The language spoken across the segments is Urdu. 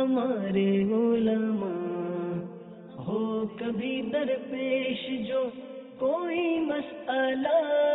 ہمارے علماء ہو کبھی درپیش جو کوئی مسئلہ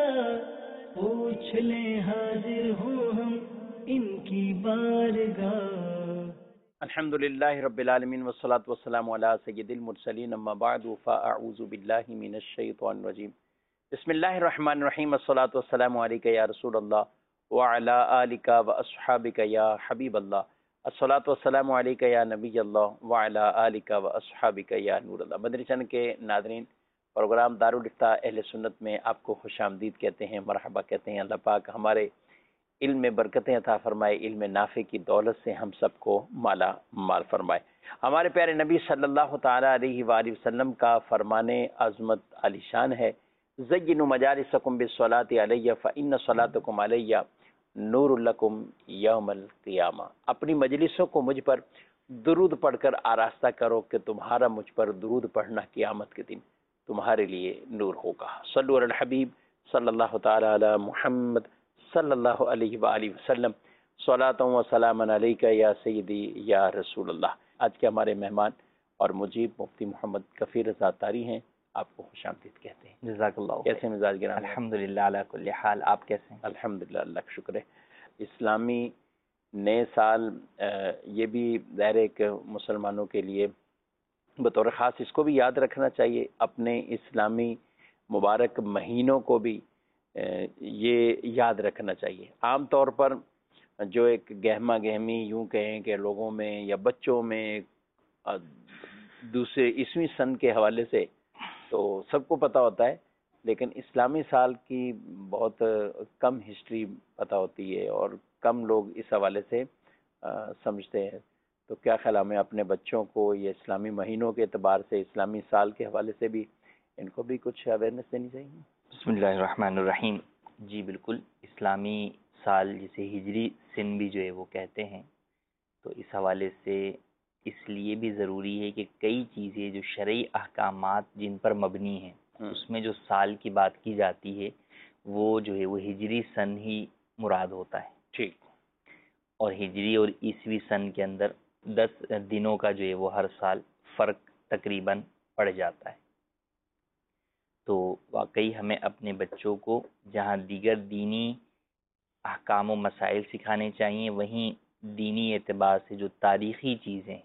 پوچھ لیں حاضر ہوں ہم ان کی بارگاہ۔ الحمدللہ رب العالمین والصلاة والسلام علی سید المرسلین اما بعد فاعوذ باللہ من الشیطان الرجیم بسم اللہ الرحمن الرحیم الصلاة والسلام علیکہ یا رسول اللہ وعلی آلکہ واصحابکہ یا حبیب اللہ الصلاة والسلام علیکہ یا نبی اللہ وعلی آلکہ واصحابکہ یا نور اللہ۔ مدنی چینل کے ناظرین، پروگرام دارالافتاء اہل سنت میں آپ کو خوش آمدید کہتے ہیں، مرحبا کہتے ہیں۔ اللہ پاک ہمارے علم میں برکتیں عطا فرمائے، علم نافع کی دولت سے ہم سب کو مالا مال فرمائے۔ ہمارے پیارے نبی صلی اللہ تعالی علیہ وآلہ وسلم کا فرمان عظمت علی شان ہے، زینوا مجالسکم بالصلاۃ علیہ فإن صلاتکم علیہ نور لکم یوم القیامہ۔ اپنی مجلسوں کو مجھ پر درود پڑھ کر آراستہ کرو کہ تمہارا مجھ پر درود پڑھنا قیامت کے دن تمہارے لیے نور ہوگا۔ صلو علی الحبیب صلی اللہ تعالی علی محمد صلی اللہ علیہ وآلہ وسلم، صلاۃ و سلام علیکہ یا سیدی یا رسول اللہ۔ آج کے ہمارے مہمان اور مجیب مفتی محمد کفیر رضا طاری ہیں، آپ کو خوش آمدید کہتے ہیں۔ جزاک اللہ۔ کیسے مزاج گرام؟ الحمدللہ علی کل حال، آپ کیسے ہیں؟ الحمدللہ، اللہ کا شکر ہے۔ اسلامی نئے سال یہ بھی ظاہر ہے کہ مسلمانوں کے لیے بطور خاص اس کو بھی یاد رکھنا چاہیے، اپنے اسلامی مبارک مہینوں کو بھی یہ یاد رکھنا چاہیے۔ عام طور پر جو ایک گہما گہمی یوں کہیں کہ لوگوں میں یا بچوں میں دوسرے عیسوی سن کے حوالے سے تو سب کو پتہ ہوتا ہے، لیکن اسلامی سال کی بہت کم ہسٹری پتہ ہوتی ہے اور کم لوگ اس حوالے سے سمجھتے ہیں۔ تو کیا خیال ہمیں اپنے بچوں کو یہ اسلامی مہینوں کے اعتبار سے، اسلامی سال کے حوالے سے بھی ان کو بھی کچھ اویئرنیس دینی چاہیے؟ بسم اللہ الرحمن الرحیم۔ جی بالکل، اسلامی سال جسے ہجری سن بھی جو ہے وہ کہتے ہیں، تو اس حوالے سے اس لیے بھی ضروری ہے کہ کئی چیزیں جو شرعی احکامات جن پر مبنی ہیں، اس میں جو سال کی بات کی جاتی ہے وہ جو ہے وہ ہجری سن ہی مراد ہوتا ہے۔ ٹھیک۔ اور ہجری اور عیسوی سن کے اندر 10 دنوں کا جو ہے وہ ہر سال فرق تقریباً پڑ جاتا ہے۔ تو واقعی ہمیں اپنے بچوں کو جہاں دیگر دینی احکام و مسائل سکھانے چاہیے، وہیں دینی اعتبار سے جو تاریخی چیزیں ہیں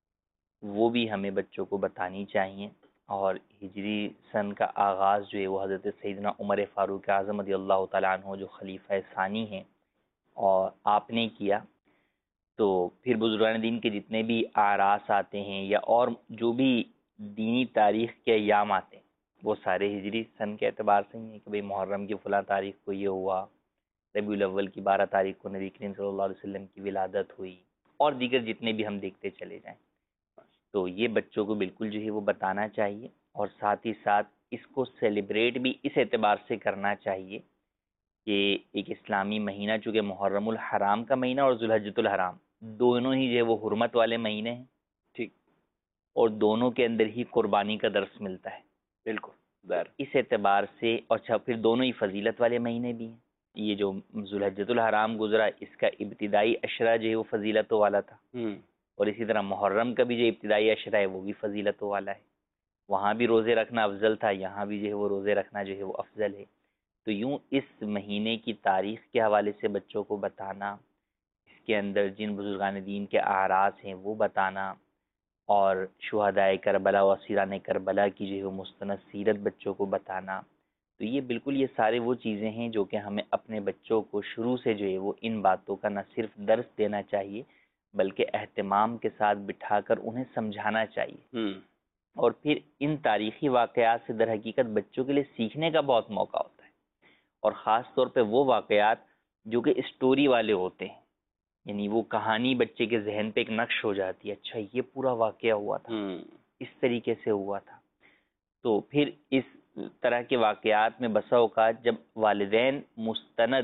وہ بھی ہمیں بچوں کو بتانی چاہیے۔ اور ہجری سن کا آغاز جو ہے وہ حضرت سیدنا عمر فاروق اعظم رضی اللہ تعالیٰ عنہ جو خلیفہ ثانی ہیں اور آپ نے کیا، تو پھر بزرگان دین کے جتنے بھی اعراس آتے ہیں یا اور جو بھی دینی تاریخ کے ایام آتے ہیں وہ سارے ہجری سن کے اعتبار سے ہی ہیں کہ بھئی محرم کی فلاں تاریخ کو یہ ہوا، ربیع الاول کی 12 تاریخ کو نبی کریم صلی اللہ علیہ وسلم کی ولادت ہوئی، اور دیگر جتنے بھی ہم دیکھتے چلے جائیں۔ تو یہ بچوں کو بالکل جو ہے وہ بتانا چاہیے، اور ساتھ ہی ساتھ اس کو سیلیبریٹ بھی اس اعتبار سے کرنا چاہیے کہ ایک اسلامی مہینہ چونکہ محرم الحرام کا مہینہ اور ذوالحجۃ الحرام دونوں ہی جو ہے وہ حرمت والے مہینے ہیں، ٹھیک، اور دونوں کے اندر ہی قربانی کا درس ملتا ہے۔ بالکل، اس اعتبار سے، اور پھر دونوں ہی فضیلت والے مہینے بھی ہیں۔ یہ جو ذوالحجۃ الحرام گزرا اس کا ابتدائی عشرہ جو ہے وہ فضیلتوں والا تھا، اور اسی طرح محرم کا بھی جو ابتدائی عشرہ ہے وہ بھی فضیلتوں والا ہے۔ وہاں بھی روزے رکھنا افضل تھا، یہاں بھی جو ہے وہ روزے رکھنا جو ہے وہ افضل ہے۔ تو یوں اس مہینے کی تاریخ کے حوالے سے بچوں کو بتانا، اس کے اندر جن بزرگان دین کے اعراس ہیں وہ بتانا، اور شہدائے کربلا و اسیران کربلا کی جو ہے وہ مستند سیرت بچوں کو بتانا، تو یہ بالکل یہ سارے وہ چیزیں ہیں جو کہ ہمیں اپنے بچوں کو شروع سے جو ہے وہ ان باتوں کا نہ صرف درس دینا چاہیے بلکہ اہتمام کے ساتھ بٹھا کر انہیں سمجھانا چاہیے۔ اور پھر ان تاریخی واقعات سے در حقیقت بچوں کے لیے سیکھنے کا بہت موقع ہوتا ہے، اور خاص طور پہ وہ واقعات جو کہ اسٹوری والے ہوتے ہیں، یعنی وہ کہانی بچے کے ذہن پہ ایک نقش ہو جاتی ہے، اچھا یہ پورا واقعہ ہوا تھا، اس طریقے سے ہوا تھا۔ تو پھر اس طرح کے واقعات میں بسا اوقات جب والدین مستند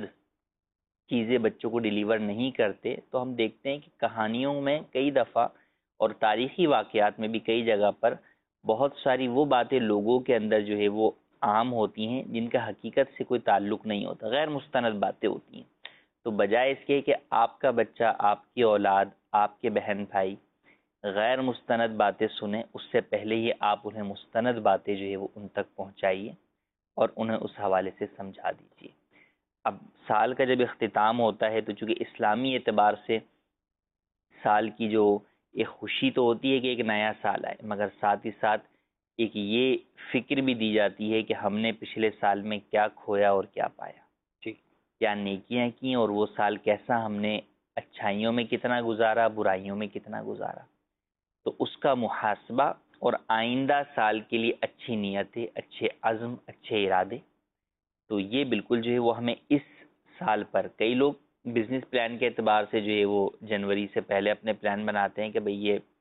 چیزیں بچوں کو ڈیلیور نہیں کرتے تو ہم دیکھتے ہیں کہ کہانیوں میں کئی دفعہ اور تاریخی واقعات میں بھی کئی جگہ پر بہت ساری وہ باتیں لوگوں کے اندر جو ہے وہ عام ہوتی ہیں جن کا حقیقت سے کوئی تعلق نہیں ہوتا، غیر مستند باتیں ہوتی ہیں۔ تو بجائے اس کے کہ آپ کا بچہ، آپ کی اولاد، آپ کے بہن بھائی غیر مستند باتیں سنیں اس سے پہلے ہی آپ انہیں مستند باتیں جو ہے وہ ان تک پہنچائیے اور انہیں اس حوالے سے سمجھا دیجیے۔ اب سال کا جب اختتام ہوتا ہے تو چونکہ اسلامی اعتبار سے سال کی جو ایک خوشی تو ہوتی ہے کہ ایک نیا سال آئے، مگر ساتھ ہی ساتھ ایک یہ فکر بھی دی جاتی ہے کہ ہم نے پچھلے سال میں کیا کھویا اور کیا پایا، کیا نیکیاں کی اور وہ سال کیسا ہم نے اچھائیوں میں کتنا گزارا، برائیوں میں کتنا گزارا۔ تو اس کا محاسبہ اور آئندہ سال کے لیے اچھی نیتیں، اچھے عزم، اچھے ارادے، تو یہ بالکل جو ہے وہ ہمیں اس سال پر، کئی لوگ بزنس پلان کے اعتبار سے جو ہے وہ جنوری سے پہلے اپنے پلان بناتے ہیں کہ بھئی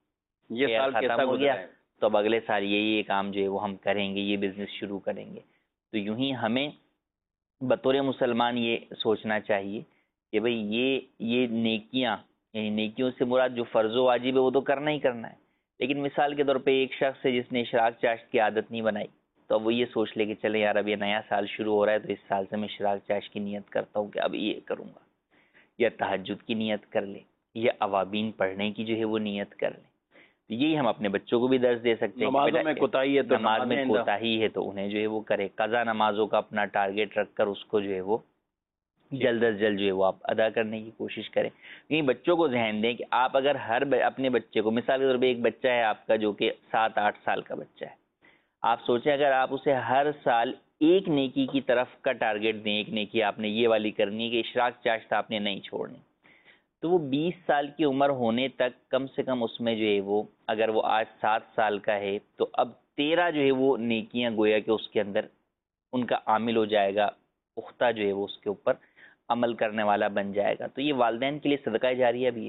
یہ سال ختم کیسا ہو گزرا گیا ہے، تو اب اگلے سال یہ کام جو ہے وہ ہم کریں گے، یہ بزنس شروع کریں گے۔ تو یوں ہی ہمیں بطور مسلمان یہ سوچنا چاہیے کہ بھئی یہ نیکیاں، یعنی نیکیوں سے مراد جو فرض و واجب ہے وہ تو کرنا ہی کرنا ہے، لیکن مثال کے طور پہ ایک شخص ہے جس نے اشراق چاشت کی عادت نہیں بنائی، تو اب وہ یہ سوچ لے کہ چلے یار اب یہ نیا سال شروع ہو رہا ہے تو اس سال سے میں اشراق چاشت کی نیت کرتا ہوں کہ اب یہ کروں گا، یا تہجد کی نیت کر لے، یا اوابین پڑھنے کی جو ہے وہ نیت کر لے۔ تو یہی ہم اپنے بچوں کو بھی درس دے سکتے ہیں نمازوں میں کوتاہی ہے تو نماز میں آئندہ کوتاہی ہے تو انہیں جو ہے وہ کرے، قضا نمازوں کا اپنا ٹارگیٹ رکھ کر اس کو جو ہے وہ جلد از جلد جو ہے وہ آپ ادا کرنے کی کوشش کریں۔ کہیں بچوں کو ذہن دیں کہ آپ اگر اپنے بچے کو، مثال کے طور پہ ایک بچہ ہے آپ کا جو کہ 7-8 سال کا بچہ ہے، آپ سوچیں اگر آپ اسے ہر سال ایک نیکی کی طرف کا ٹارگیٹ دیں، ایک نیکی آپ نے یہ والی کرنی ہے کہ اشراق چاشت آپ نے نہیں چھوڑنی، تو وہ 20 سال کی عمر ہونے تک کم سے کم اس میں جو ہے وہ، اگر وہ آج 7 سال کا ہے تو اب 13 جو ہے وہ نیکیاں گویا کہ اس کے اندر ان کا عامل ہو جائے گا، پختہ جو ہے وہ اس کے اوپر عمل کرنے والا بن جائے گا۔ تو یہ والدین کے لیے صدقہ جاریہ بھی ہے۔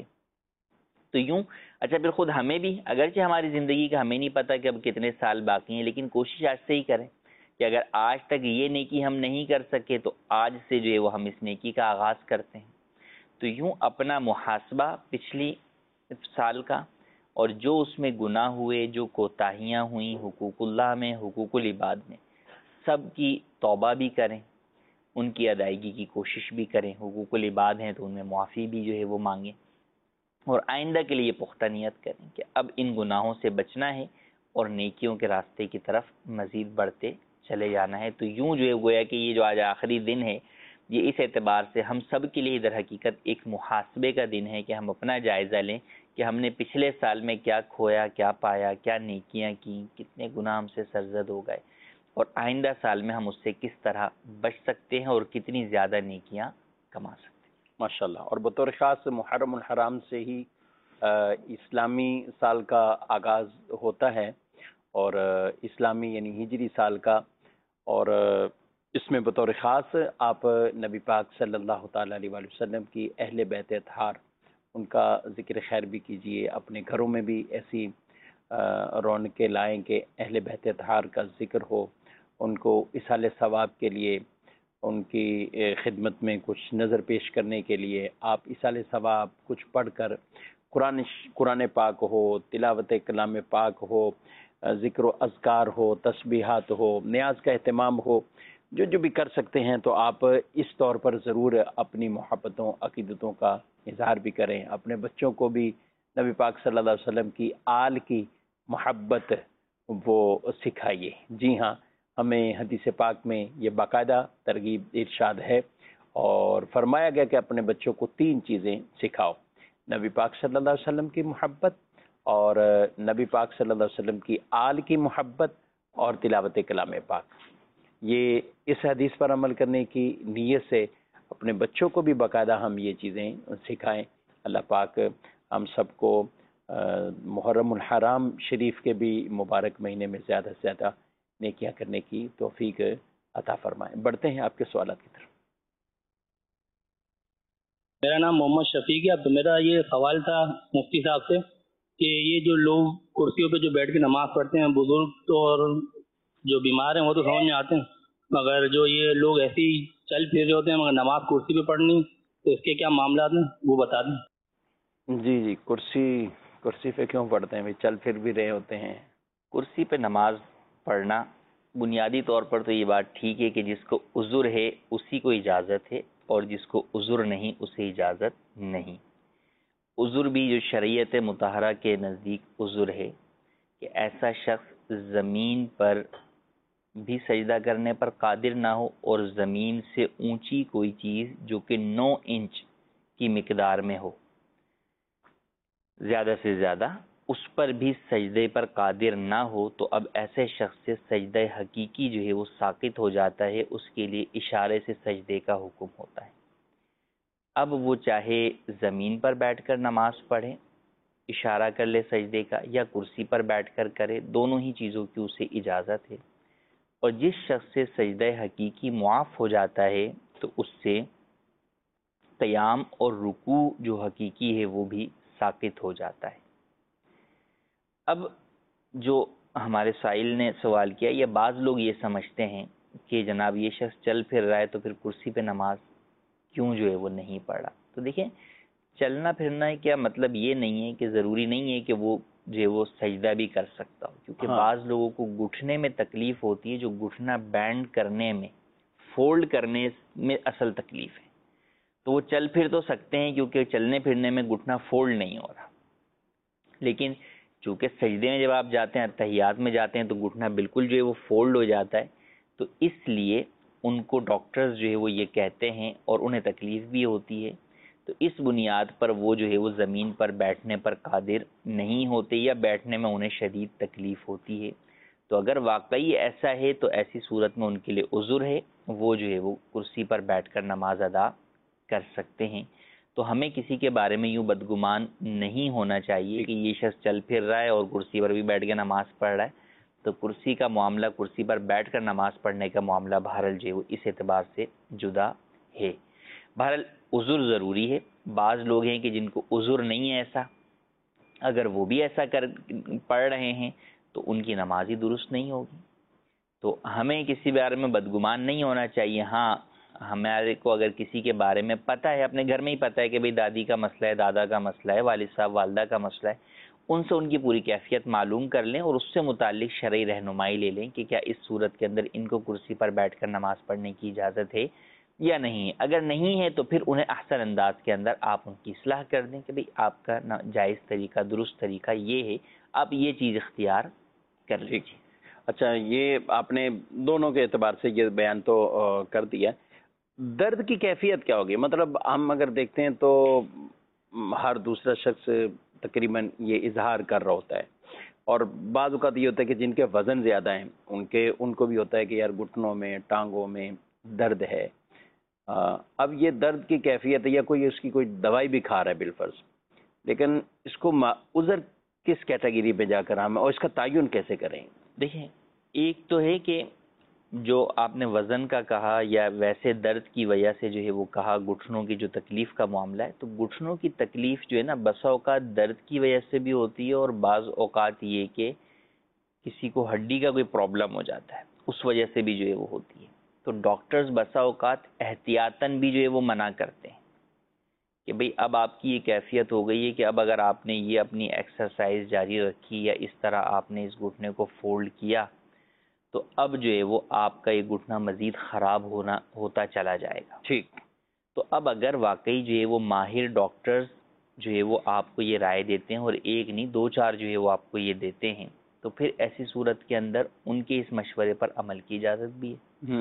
تو یوں اچھا پھر خود ہمیں بھی، اگرچہ ہماری زندگی کا ہمیں نہیں پتہ کہ اب کتنے سال باقی ہیں، لیکن کوشش آج سے ہی کریں کہ اگر آج تک یہ نیکی ہم نہیں کر سکے تو آج سے جو ہے وہ ہم اس نیکی کا آغاز کرتے ہیں۔ تو یوں اپنا محاسبہ پچھلی سال کا، اور جو اس میں گناہ ہوئے، جو کوتاہیاں ہوئیں حقوق اللہ میں، حقوق العباد میں، سب کی توبہ بھی کریں، ان کی ادائیگی کی کوشش بھی کریں، حقوق العباد ہیں تو ان میں معافی بھی جو ہے وہ مانگیں، اور آئندہ کے لیے پختہ نیت کریں کہ اب ان گناہوں سے بچنا ہے اور نیکیوں کے راستے کی طرف مزید بڑھتے چلے جانا ہے۔ تو یوں جو ہے گویا کہ یہ جو آج آخری دن ہے، یہ اس اعتبار سے ہم سب کے لیے در حقیقت ایک محاسبے کا دن ہے کہ ہم اپنا جائزہ لیں کہ ہم نے پچھلے سال میں کیا کھویا، کیا پایا، کیا نیکیاں کی، کتنے گناہ ہم سے سرزد ہو گئے، اور آئندہ سال میں ہم اس سے کس طرح بچ سکتے ہیں اور کتنی زیادہ نیکیاں کما سکتے ہیں۔ ماشاءاللہ۔ اور بطور خاص محرم الحرام سے ہی اسلامی سال کا آغاز ہوتا ہے، اور اسلامی یعنی ہجری سال کا، اور اس میں بطور خاص آپ نبی پاک صلی اللہ تعالیٰ علیہ وآلہ وسلم کی اہل بیت اطہار، ان کا ذکر خیر بھی کیجئے، اپنے گھروں میں بھی ایسی رونقیں لائیں کہ اہل بیت اطہار کا ذکر ہو، ان کو اصال ثواب کے لیے، ان کی خدمت میں کچھ نظر پیش کرنے کے لیے آپ اصال ثواب کچھ پڑھ کر قرآن پاک ہو، تلاوت کلام پاک ہو، ذکر و اذکار ہو، تسبیحات ہو، نیاز کا اہتمام ہو، جو بھی کر سکتے ہیں تو آپ اس طور پر ضرور اپنی محبتوں، عقیدتوں کا اظہار بھی کریں، اپنے بچوں کو بھی نبی پاک صلی اللہ علیہ وسلم کی آل کی محبت وہ سکھائیے۔ جی ہاں، ہمیں حدیث پاک میں یہ باقاعدہ ترغیب ارشاد ہے، اور فرمایا گیا کہ اپنے بچوں کو 3 چیزیں سکھاؤ: نبی پاک صلی اللہ علیہ وسلم کی محبت، اور نبی پاک صلی اللہ علیہ وسلم کی آل کی محبت، اور تلاوت کلام پاک۔ یہ اس حدیث پر عمل کرنے کی نیت سے اپنے بچوں کو بھی باقاعدہ ہم یہ چیزیں سکھائیں۔ اللہ پاک ہم سب کو محرم الحرام شریف کے بھی مبارک مہینے میں زیادہ سے زیادہ نیکیاں کرنے کی توفیق عطا فرمائیں۔ بڑھتے ہیں آپ کے سوالات کی طرف۔ میرا نام محمد شفیق ہے۔ تو میرا یہ سوال تھا مفتی صاحب سے کہ یہ جو لوگ کرسیوں پہ جو بیٹھ کے نماز پڑھتے ہیں، بزرگ تو اور جو بیمار ہیں وہ تو سمجھ میں آتے ہیں، مگر جو یہ لوگ ایسے ہی چل پھر رہے ہوتے ہیں مگر نماز کرسی پہ پڑھنی، تو اس کے کیا معاملات ہیں وہ بتا دیں۔ جی کرسی پہ کیوں پڑھتے ہیں؟ بھی چل پھر بھی رہے ہوتے ہیں۔ کرسی پہ نماز پڑھنا بنیادی طور پر تو یہ بات ٹھیک ہے کہ جس کو عذر ہے اسی کو اجازت ہے، اور جس کو عذر نہیں اسے اجازت نہیں۔ عذر بھی جو شریعت مطہرہ کے نزدیک عذر ہے کہ ایسا شخص زمین پر بھی سجدہ کرنے پر قادر نہ ہو اور زمین سے اونچی کوئی چیز جو کہ 9 انچ کی مقدار میں ہو زیادہ سے زیادہ، اس پر بھی سجدے پر قادر نہ ہو، تو اب ایسے شخص سے سجدہ حقیقی جو ہے وہ ساقط ہو جاتا ہے، اس کے لیے اشارے سے سجدے کا حکم ہوتا ہے۔ اب وہ چاہے زمین پر بیٹھ کر نماز پڑھے، اشارہ کر لے سجدے کا، یا کرسی پر بیٹھ کر کرے، دونوں ہی چیزوں کی اسے اجازت ہے۔ اور جس شخص سے سجدہ حقیقی معاف ہو جاتا ہے تو اس سے قیام اور رکوع جو حقیقی ہے وہ بھی ساقط ہو جاتا ہے۔ اب جو ہمارے سائل نے سوال کیا، یہ بعض لوگ یہ سمجھتے ہیں کہ جناب یہ شخص چل پھر رہا ہے تو پھر کرسی پہ نماز کیوں جو ہے وہ نہیں پڑھ رہا؟ تو دیکھیں، چلنا پھرنا ہے کیا مطلب یہ نہیں ہے کہ ضروری نہیں ہے کہ وہ جو ہے وہ سجدہ بھی کر سکتا ہو، کیونکہ بعض لوگوں کو گھٹنے میں تکلیف ہوتی ہے، جو گھٹنا بینڈ کرنے میں، فولڈ کرنے میں اصل تکلیف ہے، تو وہ چل پھر تو سکتے ہیں کیونکہ چلنے پھرنے میں گھٹنا فولڈ نہیں ہو رہا، لیکن چونکہ سجدے میں جب آپ جاتے ہیں، تحیات میں جاتے ہیں، تو گھٹنا بالکل جو ہے وہ فولڈ ہو جاتا ہے، تو اس لیے ان کو ڈاکٹرز جو ہے وہ یہ کہتے ہیں اور انہیں تکلیف بھی ہوتی ہے، تو اس بنیاد پر وہ جو ہے وہ زمین پر بیٹھنے پر قادر نہیں ہوتے یا بیٹھنے میں انہیں شدید تکلیف ہوتی ہے۔ تو اگر واقعی ایسا ہے تو ایسی صورت میں ان کے لیے عذر ہے، وہ جو ہے وہ کرسی پر بیٹھ کر نماز ادا کر سکتے ہیں۔ تو ہمیں کسی کے بارے میں یوں بدگمان نہیں ہونا چاہیے کہ یہ شخص چل پھر رہا ہے اور کرسی پر بھی بیٹھ کے نماز پڑھ رہا ہے، تو کرسی کا معاملہ، کرسی پر بیٹھ کر نماز پڑھنے کا معاملہ بہرحال جو ہے وہ اس اعتبار سے جدا ہے۔ بہرحال عذر ضروری ہے۔ بعض لوگ ہیں کہ جن کو عذر نہیں ہے ایسا، اگر وہ بھی ایسا پڑھ رہے ہیں تو ان کی نماز ہی درست نہیں ہوگی۔ تو ہمیں کسی بارے میں بدگمان نہیں ہونا چاہیے۔ ہاں، ہمارے کو اگر کسی کے بارے میں پتہ ہے، اپنے گھر میں ہی پتہ ہے کہ بھئی دادی کا مسئلہ ہے، دادا کا مسئلہ ہے، والد صاحب والدہ کا مسئلہ ہے، ان سے ان کی پوری کیفیت معلوم کر لیں اور اس سے متعلق شرعی رہنمائی لے لیں کہ کیا اس صورت کے اندر ان کو کرسی پر بیٹھ کر نماز پڑھنے کی اجازت ہے یا نہیں ہے۔ اگر نہیں ہے تو پھر انہیں احسن انداز کے اندر آپ ان کی اصلاح کر دیں کہ بھئی آپ کا جائز طریقہ، درست طریقہ یہ ہے، آپ یہ چیز اختیار کر لیجیے۔ اچھا، یہ آپ نے دونوں کے اعتبار سے یہ بیان تو کر دیا۔ درد کی کیفیت کیا ہوگی؟ مطلب ہم اگر دیکھتے ہیں تو ہر دوسرا شخص تقریباً یہ اظہار کر رہا ہوتا ہے، اور بعض اوقات یہ ہوتا ہے کہ جن کے وزن زیادہ ہیں ان کو بھی ہوتا ہے کہ یار گھٹنوں میں، ٹانگوں میں درد ہے۔ اب یہ درد کی کیفیت ہے یا کوئی اس کی کوئی دوائی بھی کھا رہا ہے بالفرض، لیکن اس کو عذر کس کیٹیگری پہ جا کر ہم، اور اس کا تعین کیسے کریں؟ دیکھیں، ایک تو ہے کہ جو آپ نے وزن کا کہا یا ویسے درد کی وجہ سے جو ہے وہ کہا گھٹنوں کی جو تکلیف کا معاملہ ہے، تو گھٹنوں کی تکلیف جو ہے نا بسا اوقات درد کی وجہ سے بھی ہوتی ہے، اور بعض اوقات یہ کہ کسی کو ہڈی کا کوئی پرابلم ہو جاتا ہے اس وجہ سے بھی جو ہے وہ ہوتی ہے۔ تو ڈاکٹرز بسا اوقات احتیاطاً بھی جو ہے وہ منع کرتے ہیں کہ بھئی اب آپ کی یہ کیفیت ہو گئی ہے کہ اب اگر آپ نے یہ اپنی ایکسرسائز جاری رکھی یا اس طرح آپ نے اس گھٹنے کو فولڈ کیا تو اب جو ہے وہ آپ کا یہ گھٹنا مزید خراب ہوتا چلا جائے گا۔ ٹھیک۔ تو اب اگر واقعی جو ہے وہ ماہر ڈاکٹرز جو ہے وہ آپ کو یہ رائے دیتے ہیں، اور ایک نہیں 2-4 جو ہے وہ آپ کو یہ دیتے ہیں، تو پھر ایسی صورت کے اندر ان کے اس مشورے پر عمل کی اجازت بھی ہے۔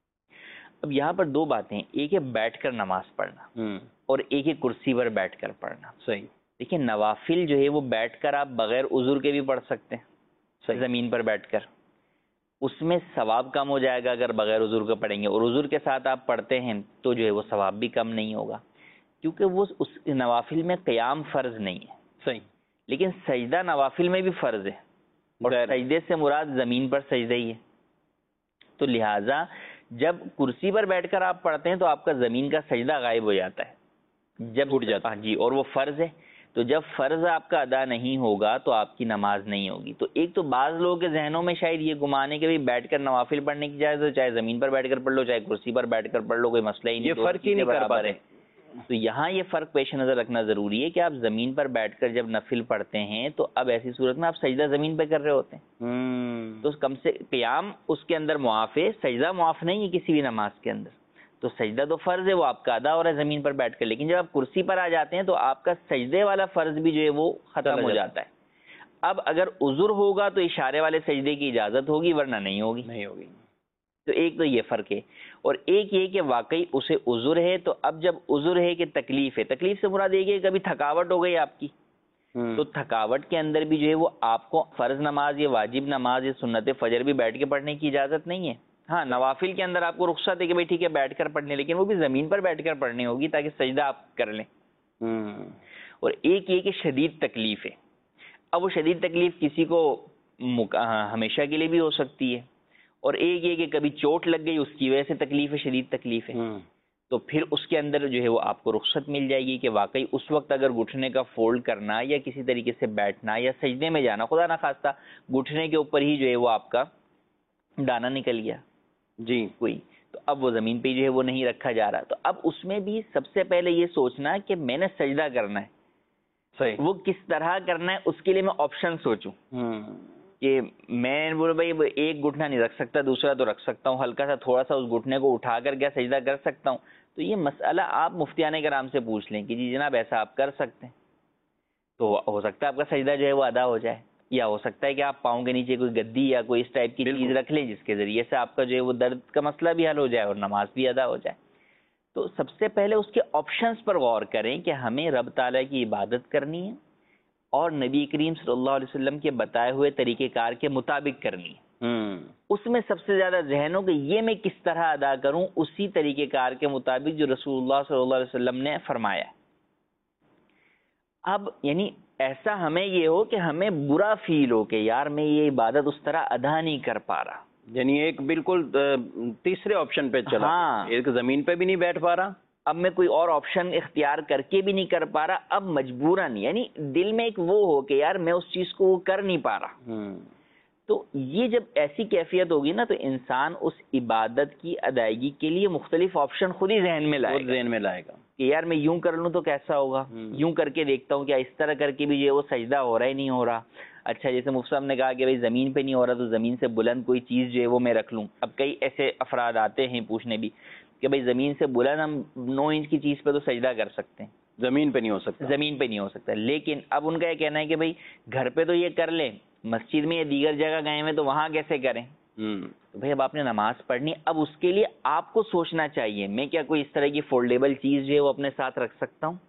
اب یہاں پر 2 باتیں، ایک ہے بیٹھ کر نماز پڑھنا اور ایک ہے کرسی پر بیٹھ کر پڑھنا۔ صحیح۔ دیکھیں، نوافل جو ہے وہ بیٹھ کر آپ بغیر عذر کے بھی پڑھ سکتے ہیں، زمین پر بیٹھ کر، اس میں ثواب کم ہو جائے گا اگر بغیر عذر کے پڑھیں گے، اور عذر کے ساتھ آپ پڑھتے ہیں تو جو ہے وہ ثواب بھی کم نہیں ہوگا، کیونکہ وہ اس نوافل میں قیام فرض نہیں ہے۔ صحیح۔ لیکن سجدہ نوافل میں بھی فرض ہے، اور سجدے سے مراد زمین پر سجدہ ہی ہے، تو لہٰذا جب کرسی پر بیٹھ کر آپ پڑھتے ہیں تو آپ کا زمین کا سجدہ غائب ہو جاتا ہے، جب اٹھ جاتا ہے جی، اور وہ فرض ہے، تو جب فرض آپ کا ادا نہیں ہوگا تو آپ کی نماز نہیں ہوگی۔ تو ایک تو بعض لوگوں کے ذہنوں میں شاید یہ گمان ہے کہ بیٹھ کر نوافل پڑھنے کی جائے تو چاہے زمین پر بیٹھ کر پڑھ لو چاہے کرسی پر بیٹھ کر پڑھ لو، کوئی مسئلہ ہی نہیں، یہ فرق ہی نہیں کر پاتے۔ تو یہاں یہ فرق پیش نظر رکھنا ضروری ہے کہ آپ زمین پر بیٹھ کر جب نفل پڑھتے ہیں تو اب ایسی صورت میں آپ سجدہ زمین پہ کر رہے ہوتے ہیں، تو کم سے قیام اس کے اندر معاف ہے، سجدہ معاف نہیں ہے کسی بھی نماز کے اندر۔ تو سجدہ تو فرض ہے، وہ آپ کا ادا ہو رہا ہے زمین پر بیٹھ کر، لیکن جب آپ کرسی پر آ جاتے ہیں تو آپ کا سجدے والا فرض بھی جو ہے وہ ختم ہو جاتا ہے۔ اب اگر عذر ہوگا تو اشارے والے سجدے کی اجازت ہوگی، ورنہ نہیں ہوگی۔ تو ایک تو یہ فرق ہے، اور ایک یہ کہ واقعی اسے عذر ہے، تو اب جب عذر ہے کہ تکلیف ہے، تکلیف سے مراد یہ کہ کبھی تھکاوٹ ہو گئی آپ کی، تو تھکاوٹ کے اندر بھی جو ہے وہ آپ کو فرض نماز یا واجب نماز یا سنت فجر بھی بیٹھ کے پڑھنے کی اجازت نہیں ہے۔ ہاں نوافل کے اندر آپ کو رخصت ہے کہ بھائی ٹھیک ہے بیٹھ کر پڑھ لیں، لیکن وہ بھی زمین پر بیٹھ کر پڑھنی ہوگی تاکہ سجدہ آپ کر لیں۔ اور ایک یہ کہ شدید تکلیف ہے، اب وہ شدید تکلیف کسی کو ہمیشہ کے لیے بھی ہو سکتی ہے، اور ایک یہ کہ کبھی چوٹ لگ گئی اس کی وجہ سے تکلیف ہے، شدید تکلیف ہے، تو پھر اس کے اندر جو ہے وہ آپ کو رخصت مل جائے گی کہ واقعی اس وقت اگر گھٹنے کا فولڈ کرنا یا کسی طریقے سے بیٹھنا یا سجدے میں جانا، خدا نہ خواستہ گھٹنے کے اوپر ہی جو ہے وہ آپ کا دانا نکل گیا جی کوئی، تو اب وہ زمین پہ جو ہے وہ نہیں رکھا جا رہا، تو اب اس میں بھی سب سے پہلے یہ سوچنا کہ میں نے سجدہ کرنا ہے، صحیح وہ کس طرح کرنا ہے، اس کے لیے میں آپشن سوچوں کہ میں بولے بھائی ایک گھٹنا نہیں رکھ سکتا، دوسرا تو رکھ سکتا ہوں، ہلکا سا تھوڑا سا اس گھٹنے کو اٹھا کر کیا سجدہ کر سکتا ہوں۔ تو یہ مسئلہ آپ مفتیان کرام سے پوچھ لیں کہ جی جناب ایسا آپ کر سکتے ہیں، تو ہو سکتا ہے آپ کا سجدہ جو ہے وہ ادا ہو جائے، یا ہو سکتا ہے کہ آپ پاؤں کے نیچے کوئی گدی یا کوئی اس ٹائپ کی چیز رکھ لیں جس کے ذریعے سے آپ کا جو ہے وہ درد کا مسئلہ بھی حل ہو جائے اور نماز بھی ادا ہو جائے۔ تو سب سے پہلے اس کے آپشنز پر غور کریں کہ ہمیں رب تعالیٰ کی عبادت کرنی ہے اور نبی کریم صلی اللہ علیہ وسلم کے بتائے ہوئے طریقہ کار کے مطابق کرنی ہے۔ اس میں سب سے زیادہ ذہن ہو کہ یہ میں کس طرح ادا کروں اسی طریقہ کار کے مطابق جو رسول اللہ صلی اللہ علیہ وسلم نے فرمایا۔ اب یعنی ایسا ہمیں یہ ہو کہ ہمیں برا فیل ہو کہ یار میں یہ عبادت اس طرح ادا نہیں کر پا رہا، یعنی ایک بالکل تیسرے آپشن پہ چلا، ہاں ایک زمین پہ بھی نہیں بیٹھ پا رہا، اب میں کوئی اور آپشن اختیار کر کے بھی نہیں کر پا رہا، اب مجبوراً یعنی دل میں ایک وہ ہو کہ یار میں اس چیز کو کر نہیں پا رہا۔ تو یہ جب ایسی کیفیت ہوگی نا تو انسان اس عبادت کی ادائیگی کے لیے مختلف آپشن خود ہی ذہن میں لائے گا کہ یار میں یوں کر لوں تو کیسا ہوگا، یوں کر کے دیکھتا ہوں کیا اس طرح کر کے بھی یہ وہ سجدہ ہو رہا ہی نہیں ہو رہا، اچھا جیسے مفتی صاحب نے کہا کہ بھائی زمین پہ نہیں ہو رہا تو زمین سے بلند کوئی چیز جو ہے وہ میں رکھ لوں۔ اب کئی ایسے افراد آتے ہیں پوچھنے بھی کہ بھائی زمین سے بلند ہم 9 انچ کی چیز پہ تو سجدہ کر سکتے ہیں، زمین پہ نہیں ہو سکتا، زمین پہ نہیں ہو سکتا، لیکن اب ان کا یہ کہنا ہے کہ بھائی گھر پہ تو یہ کر لیں، مسجد میں یا دیگر جگہ گئے ہوئے تو وہاں کیسے کریں؟ تو بھائی اب آپ نے نماز پڑھنی، اب اس کے لیے آپ کو سوچنا چاہیے میں کیا کوئی اس طرح کی فولڈیبل چیز جو ہے وہ اپنے ساتھ رکھ سکتا ہوں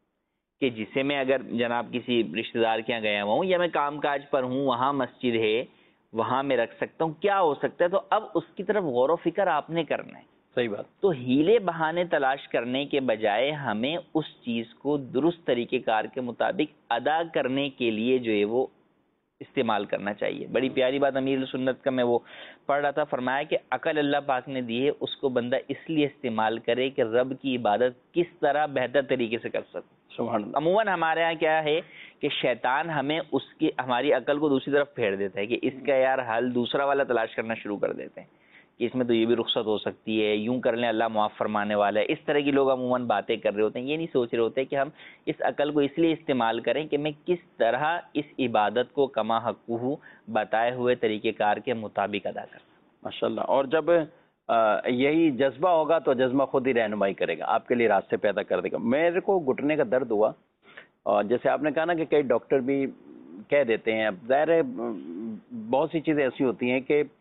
کہ جسے میں اگر جناب کسی رشتہ دار کے یہاں گیا ہوا ہوں یا میں کام کاج پر ہوں، وہاں مسجد ہے وہاں میں رکھ سکتا ہوں، کیا ہو سکتا ہے؟ تو اب اس کی طرف غور و فکر آپ نے کرنا ہے۔ صحیح بات۔ تو ہیلے بہانے تلاش کرنے کے بجائے ہمیں اس چیز کو درست طریقہ کار کے مطابق ادا کرنے کے لیے جو ہے وہ استعمال کرنا چاہیے۔ بڑی پیاری بات امیر سنت کا میں وہ پڑھ رہا تھا، فرمایا کہ عقل اللہ پاک نے دی ہے، اس کو بندہ اس لیے استعمال کرے کہ رب کی عبادت کس طرح بہتر طریقے سے کر سکے۔ سبحان اللہ۔ عموماً ہمارے ہاں کیا ہے کہ شیطان ہمیں ہماری عقل کو دوسری طرف پھیر دیتا ہے کہ اس کا یار حل دوسرا والا تلاش کرنا شروع کر دیتے ہیں کہ اس میں تو یہ بھی رخصت ہو سکتی ہے، یوں کر لیں اللہ معاف فرمانے والا ہے، اس طرح کی لوگ عموماً باتیں کر رہے ہوتے ہیں، یہ نہیں سوچ رہے ہوتے کہ ہم اس عقل کو اس لیے استعمال کریں کہ میں کس طرح اس عبادت کو کما حقہ بتائے ہوئے طریقہ کار کے مطابق ادا کروں۔ ماشاءاللہ۔ اور جب یہی جذبہ ہوگا تو جذبہ خود ہی رہنمائی کرے گا، آپ کے لیے راستے پیدا کر دے گا۔ میرے کو گھٹنے کا درد ہوا، اور جیسے آپ نے کہا نا کہ کئی ڈاکٹر بھی کہہ دیتے ہیں، اب ظاہر ہے بہت سی چیزیں ایسی ہوتی ہیں کہ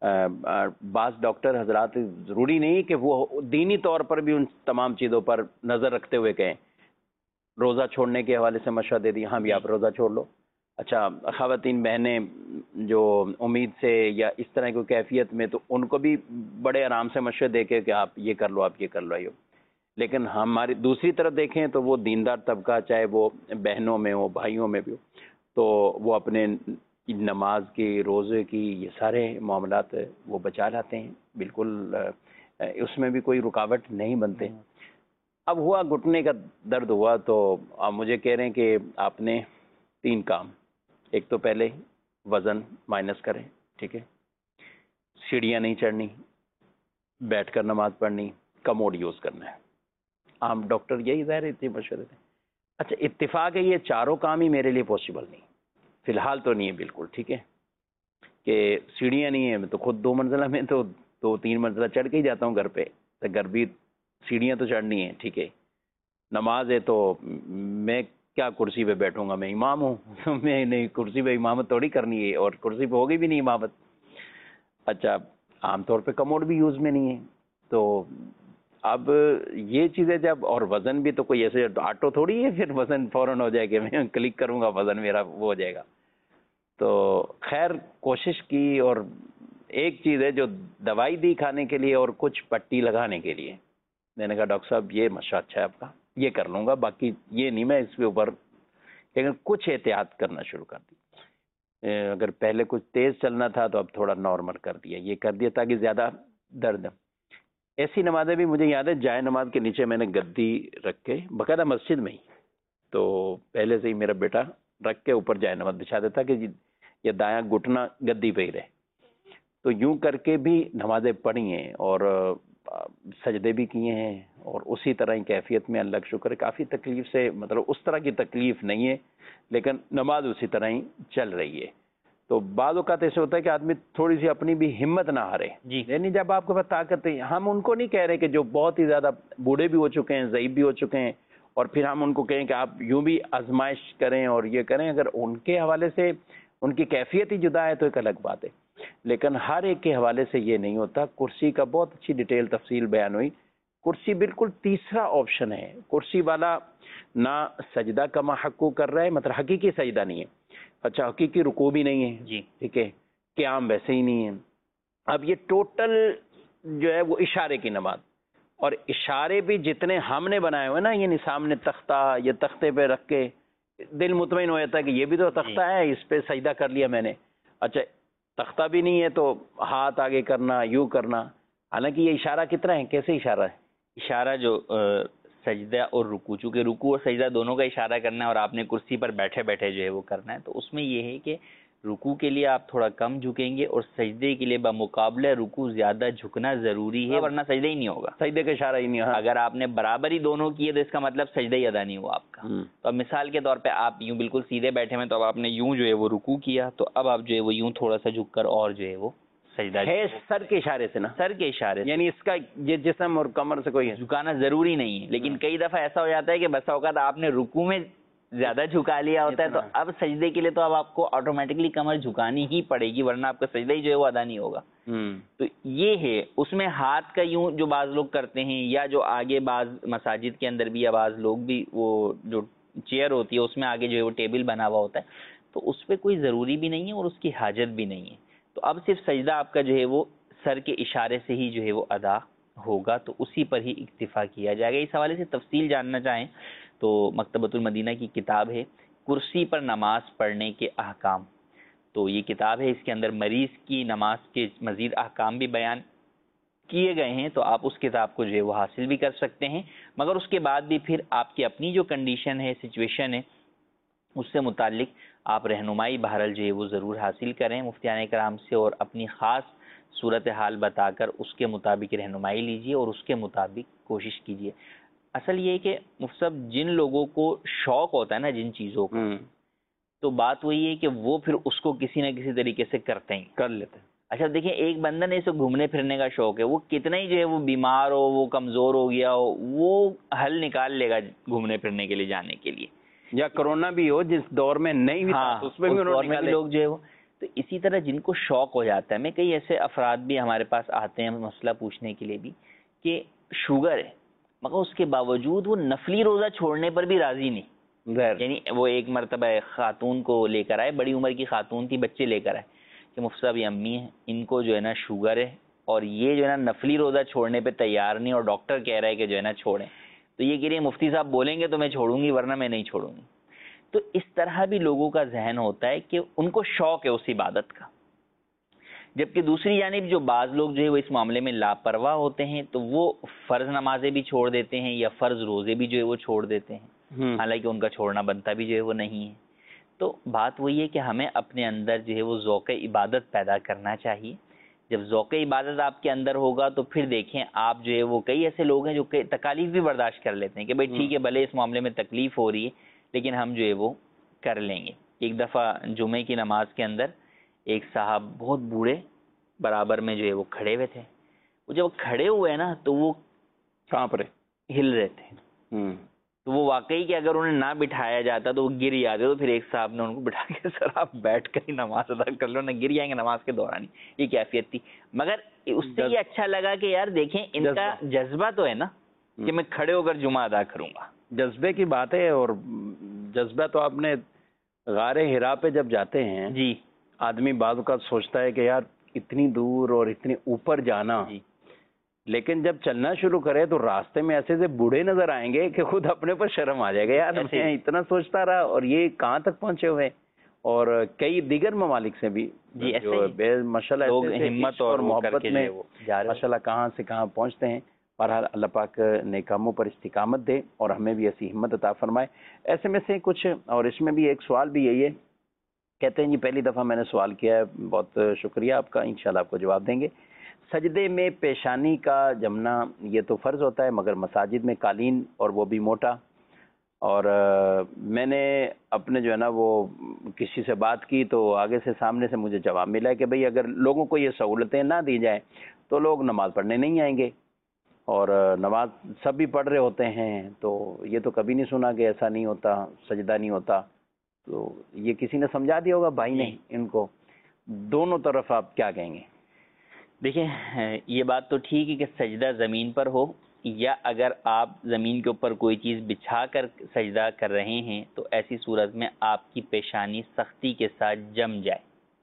بعض ڈاکٹر حضرات ضروری نہیں کہ وہ دینی طور پر بھی ان تمام چیزوں پر نظر رکھتے ہوئے کہیں۔ روزہ چھوڑنے کے حوالے سے مشورہ دے دیا، ہاں بھی آپ روزہ چھوڑ لو۔ اچھا خواتین بہنیں جو امید سے یا اس طرح کی کیفیت میں، تو ان کو بھی بڑے آرام سے مشورے دے کے کہ آپ یہ کر لو، آپ یہ کر لو۔ لیکن ہماری دوسری طرف دیکھیں تو وہ دیندار طبقہ، چاہے وہ بہنوں میں ہو بھائیوں میں بھی ہو، تو وہ اپنے نماز کی، روزے کی، یہ سارے معاملات وہ بچا لاتے ہیں، بالکل اس میں بھی کوئی رکاوٹ نہیں بنتے۔ اب ہوا گھٹنے کا درد ہوا، تو آپ مجھے کہہ رہے ہیں کہ آپ نے 3 کام، ایک تو پہلے وزن مائنس کریں، ٹھیک ہے، سیڑھیاں نہیں چڑھنی، بیٹھ کر نماز پڑھنی، کموڈ یوز کرنا ہے۔ عام ڈاکٹر یہی ظاہر اتنے مشورے تھے۔ اچھا اتفاق ہے یہ چاروں کام ہی میرے لیے پاسبل نہیں، فی الحال تو نہیں ہے بالکل، ٹھیک ہے، کہ سیڑھیاں نہیں ہیں، میں تو خود 2 منزلہ میں تو 2-3 منزلہ چڑھ کے ہی جاتا ہوں گھر پہ، تو گھر بھی सीढ़ियाँ तो चढ़नी है, ठीक है, नमाज है तो मैं क्या कुर्सी पे बैठूंगा, मैं इमाम हूँ तो मैं नहीं, कुर्सी पे इमामत थोड़ी करनी है, और कुर्सी पे होगी भी नहीं इमामत। अच्छा, आमतौर पे कमोड भी यूज़ में नहीं है, तो अब ये चीज़ें जब, और वज़न भी तो कोई ऐसे ऑटो थोड़ी है फिर वज़न फ़ौरन हो जाएगा, मैं क्लिक करूँगा वज़न मेरा वो हो जाएगा। तो खैर कोशिश की, और एक चीज़ है जो दवाई दी खाने के लिए और कुछ पट्टी लगाने के लिए, मैंने कहा डॉक्टर साहब ये मशा अच्छा है आपका, ये कर लूँगा, बाकी ये नहीं मैं इसके ऊपर, लेकिन कुछ एहतियात करना शुरू कर दी। अगर पहले कुछ तेज़ चलना था तो अब थोड़ा नॉर्मल कर दिया, ये कर दिया ताकि ज़्यादा दर्द। ऐसी नमाज़ें भी मुझे याद है, जाए नमाज के नीचे मैंने गद्दी रख के, बाकायदा मस्जिद में ही, तो पहले से ही मेरा बेटा रख के ऊपर जाए नमाज बिछा देता कि ये दायां घुटना गद्दी पे ही रहे। तो यूं करके भी नमाजें पढ़ी हैं और सजदे भी किए हैं, और उसी तरह की कैफियत में अल्लाह का शुक्र है काफ़ी तकलीफ से, मतलब उस तरह की तकलीफ नहीं है, लेकिन नमाज उसी तरह ही चल रही है। तो बाद औक़ात ऐसे होता है कि आदमी थोड़ी सी अपनी भी हिम्मत ना हारे जी, यानी जब आपके पास ताकत है, हम उनको नहीं कह रहे कि जो बहुत ही ज़्यादा बूढ़े भी हो चुके हैं, ज़ईफ़ भी हो चुके हैं, और फिर हम उनको कहें कि आप यूं भी आजमाइश करें और ये करें, अगर उनके हवाले से उनकी कैफियत ही जुदा है तो एक अलग बात है, लेकिन हर एक के हवाले से ये नहीं होता। कुर्सी का बहुत अच्छी डिटेल तफसील बयान हुई। कुर्सी बिल्कुल तीसरा ऑप्शन है। कुर्सी वाला ना सजदा का महक्कू कर रहा है, मतलब हकीकी सजदा नहीं है, अच्छा हकीकी रुकू भी नहीं है जी, ठीक है, क़याम वैसे ही नहीं है। अब ये टोटल जो है वो इशारे की नमाज, और इशारे भी जितने हमने बनाए हुए ना, ये सामने तख्ता, ये तख्ते पे रख के दिल मुतमईन हो जाता है कि ये भी तो तख्ता है, इस पे सजदा कर लिया मैंने। अच्छा तख्ता भी नहीं है तो हाथ आगे करना, यूं करना, हालांकि ये इशारा कितना है, कैसे इशारा है? इशारा जो सजदा और रुकू, चूँकि रुकू और सजदा दोनों का इशारा करना है और आपने कुर्सी पर बैठे बैठे जो है वो करना है, तो उसमें ये है कि रुकू के लिए आप थोड़ा कम झुकेंगे और सजदे के लिए बमुकाबले रुकू ज़्यादा झुकना ज़रूरी है, वरना सजदा ही नहीं होगा, सजदे का इशारा ही नहीं होगा। अगर आपने बराबरी दोनों किए तो इसका मतलब सजदा ही अदा नहीं हुआ आपका। तो अब मिसाल के तौर पे आप यूं बिल्कुल सीधे बैठे हैं, तो अब आपने यूं जो है वो रुकू किया, तो अब आप जो है वो यूं थोड़ा सा झुककर और जो है वो सजदा है सर के इशारे से ना, सर के इशारे, यानी इसका ये जिस्म और कमर से कोई झुकाना जरूरी नहीं है, लेकिन कई दफा ऐसा हो जाता है कि बस औकात आपने रुकू में ज्यादा झुका लिया होता है, तो अब सजदे के लिए तो अब आपको ऑटोमेटिकली कमर झुकानी ही पड़ेगी, वरना आपका सजदा ही जो है वो अदा नहीं होगा। तो ये है, उसमें हाथ का यूं जो बाज लोग करते हैं, या जो आगे बाज मसाजिद के अंदर भी या बाज लोग भी वो जो चेयर होती है उसमें आगे जो है वो टेबल बना हुआ होता है, तो उस पर कोई ज़रूरी भी नहीं है और उसकी हाजत भी नहीं है। तो अब सिर्फ सजदा आपका जो है वो सर के इशारे से ही जो है वो अदा होगा, तो उसी पर ही इक्तिफा किया जाएगा। इस हवाले से तफसील जानना चाहें तो मकतबतुल मदीना की किताब है कुर्सी पर नमाज पढ़ने के अहकाम, तो ये किताब है, इसके अंदर मरीज़ की नमाज के मज़ीद अहकाम भी बयान किए गए हैं, तो आप उस किताब को जो है वो हासिल भी कर सकते हैं। मगर उसके बाद भी फिर आपकी अपनी जो कंडीशन है, सिचुएशन है, उससे मुतालिक आप रहनुमाई बहरहाल जो है वो ज़रूर हासिल करें मुफ्तियान कराम से, और अपनी ख़ास सूरत हाल बताकर उसके मुताबिक रहनुमाई लीजिए और उसके मुताबिक कोशिश कीजिए। असल ये है कि मुफ्सब जिन लोगों को शौक़ होता है ना जिन चीज़ों का, तो बात वही है कि वो फिर उसको किसी न किसी तरीके से करते हैं, कर लेते हैं। अच्छा देखिए, एक बंदा ने इसे घूमने फिरने का शौक़ है, वो कितना ही जो है वो बीमार हो, वो कमज़ोर हो गया हो, वो हल निकाल लेगा घूमने फिरने के लिए जाने के लिए, या कोरोना भी हो जिस दौर में नहीं भी, हाँ, उसमें भी दौर में भी लोग जो है वो, तो इसी तरह जिनको शौक़ हो जाता है, मैं कई ऐसे अफराद भी हमारे पास आते हैं मसला पूछने के लिए भी कि शुगर है, मगर उसके बावजूद वो नफली रोज़ा छोड़ने पर भी राज़ी नहीं। यानी वो एक मरतबा खातून को लेकर आए, बड़ी उम्र की खातून थी, बच्चे लेकर आए कि मुफ्ती साहब ये अम्मी है, इनको जो है ना शुगर है और ये जो है ना नफली रोज़ा छोड़ने पे तैयार नहीं, और डॉक्टर कह रहा है कि जो है ना छोड़ें, तो ये कह रही है मुफ्ती साहब बोलेंगे तो मैं छोड़ूंगी, वरना मैं नहीं छोड़ूंगी। तो इस तरह भी लोगों का जहन होता है कि उनको शौक़ है उस इबादत का, जबकि दूसरी जानिब जो बाज़ लोग जो है वो इस मामले में लापरवाह होते हैं, तो वो फ़र्ज़ नमाजें भी छोड़ देते हैं या फ़र्ज़ रोज़े भी जो है वो छोड़ देते हैं, हालांकि उनका छोड़ना बनता भी जो है वो नहीं है। तो बात वही है कि हमें अपने अंदर जो है वो ज़ौक़ इबादत पैदा करना चाहिए। जब ज़ौक़ इबादत आपके अंदर होगा तो फिर देखें आप जो है वो, कई ऐसे लोग हैं जो कई तकालीफ भी बर्दाश्त कर लेते हैं कि भाई ठीक है भले इस मामले में तकलीफ़ हो रही है लेकिन हम जो है वो कर लेंगे। एक दफ़ा जुमे की नमाज के अंदर एक साहब बहुत बूढ़े बराबर में जो है वो खड़े हुए थे, वो जब खड़े हुए ना तो वो کانپ رہے، ہل رہے تھے. تو وہ واقعی کہ اگر انہیں نہ بٹھایا جاتا تو وہ گر جاتے. تو پھر ایک صاحب نے ان کو بٹھا کے سر آپ بیٹھ کر ہی نماز ادا کر لو، نہ گر جائیں گے نماز کے دوران ہی. یہ کیفیت تھی. مگر اس سے یہ اچھا لگا کہ یار دیکھیں ان کا جذبہ تو ہے نا کہ میں کھڑے ہو کر جمعہ ادا کروں گا. جذبے کی بات ہے. اور جذبہ تو آپ نے غار ہرا پہ جب جاتے ہیں جی آدمی بعض اوقات سوچتا ہے کہ یار اتنی دور اور اتنی اوپر جانا، جی لیکن جب چلنا شروع کرے تو راستے میں ایسے سے بوڑھے نظر آئیں گے کہ خود اپنے پر شرم آ جائے گا، یار میں اتنا سوچتا رہا اور یہ کہاں تک پہنچے ہوئے. اور کئی دیگر ممالک سے بھی جی جو ماشاءاللہ لوگ ہمت اور محبت میں ماشاءاللہ کہاں سے کہاں پہنچتے ہیں. بہرحال اللہ پاک نیک کاموں پر استقامت دے اور ہمیں بھی ایسی ہمت عطا فرمائے. ایسے میں سے کچھ، اور اس میں بھی ایک سوال بھی یہی ہے، کہتے ہیں جی پہلی دفعہ میں نے سوال کیا ہے، بہت شکریہ آپ کا، انشاءاللہ آپ کو جواب دیں گے. سجدے میں پیشانی کا جمنا یہ تو فرض ہوتا ہے، مگر مساجد میں قالین اور وہ بھی موٹا. اور میں نے اپنے جو ہے نا وہ کسی سے بات کی تو آگے سے سامنے سے مجھے جواب ملا ہے کہ بھئی اگر لوگوں کو یہ سہولتیں نہ دی جائیں تو لوگ نماز پڑھنے نہیں آئیں گے. اور نماز سب بھی پڑھ رہے ہوتے ہیں، تو یہ تو کبھی نہیں سنا کہ ایسا نہیں ہوتا، سجدہ نہیں ہوتا. تو یہ کسی نے سمجھا دیا ہوگا بھائی نے ان کو. دونوں طرف آپ کیا کہیں گے؟ دیکھیں یہ بات تو ٹھیک ہے کہ سجدہ زمین پر ہو، یا اگر آپ زمین کے اوپر کوئی چیز بچھا کر سجدہ کر رہے ہیں تو ایسی صورت میں آپ کی پیشانی سختی کے ساتھ جم جائے،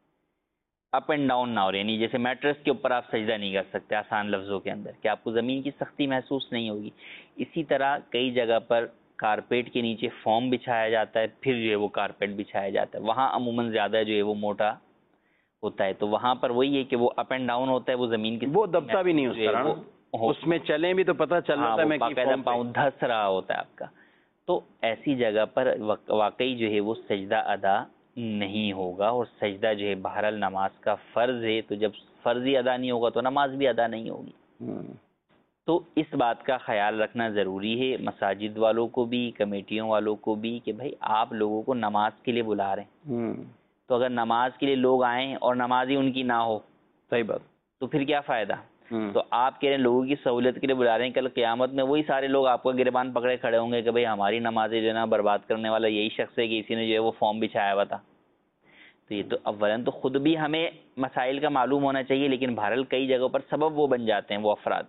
اپ اینڈ ڈاؤن نہ ہو. یعنی جیسے میٹرس کے اوپر آپ سجدہ نہیں کر سکتے آسان لفظوں کے اندر کہ آپ کو زمین کی سختی محسوس نہیں ہوگی. اسی طرح کئی جگہ پر کارپیٹ کے نیچے فوم بچھایا جاتا ہے، پھر جو ہے وہ کارپیٹ بچھایا جاتا ہے. وہاں عموماً زیادہ جو ہے وہ موٹا ہوتا ہے، تو وہاں پر وہی ہے کہ وہ اپ اینڈ ڈاؤن ہوتا ہے، وہ زمین کی وہ دبتا بھی نہیں اس طرح، اس میں چلیں بھی تو پتہ چل رہا ہے میں باقاعدہ پاؤں دھس رہا ہوتا ہے آپ کا. تو ایسی جگہ پر واقعی جو ہے وہ سجدہ ادا نہیں ہوگا. اور سجدہ جو ہے بہرحال نماز کا فرض ہے، تو جب فرض ہی ادا نہیں ہوگا تو نماز بھی ادا نہیں ہوگی. تو اس بات کا خیال رکھنا ضروری ہے مساجد والوں کو بھی، کمیٹیوں والوں کو بھی، کہ بھائی آپ لوگوں کو نماز کے لیے بلا رہے ہیں، تو اگر نماز کے لیے لوگ آئیں اور نماز ہی ان کی نہ ہو، صحیح بات، تو پھر کیا فائدہ؟ تو آپ کہہ رہے ہیں لوگوں کی سہولت کے لیے بلا رہے ہیں، کل قیامت میں وہی سارے لوگ آپ کو گریبان پکڑے کھڑے ہوں گے کہ بھئی ہماری نمازیں جو ہے نا برباد کرنے والا یہی شخص ہے کہ اسی نے جو ہے وہ فارم بچھایا ہوا تھا. تو یہ تو اولاً تو خود بھی ہمیں مسائل کا معلوم ہونا چاہیے، لیکن بہرحال کئی جگہوں پر سبب وہ بن جاتے ہیں وہ افراد.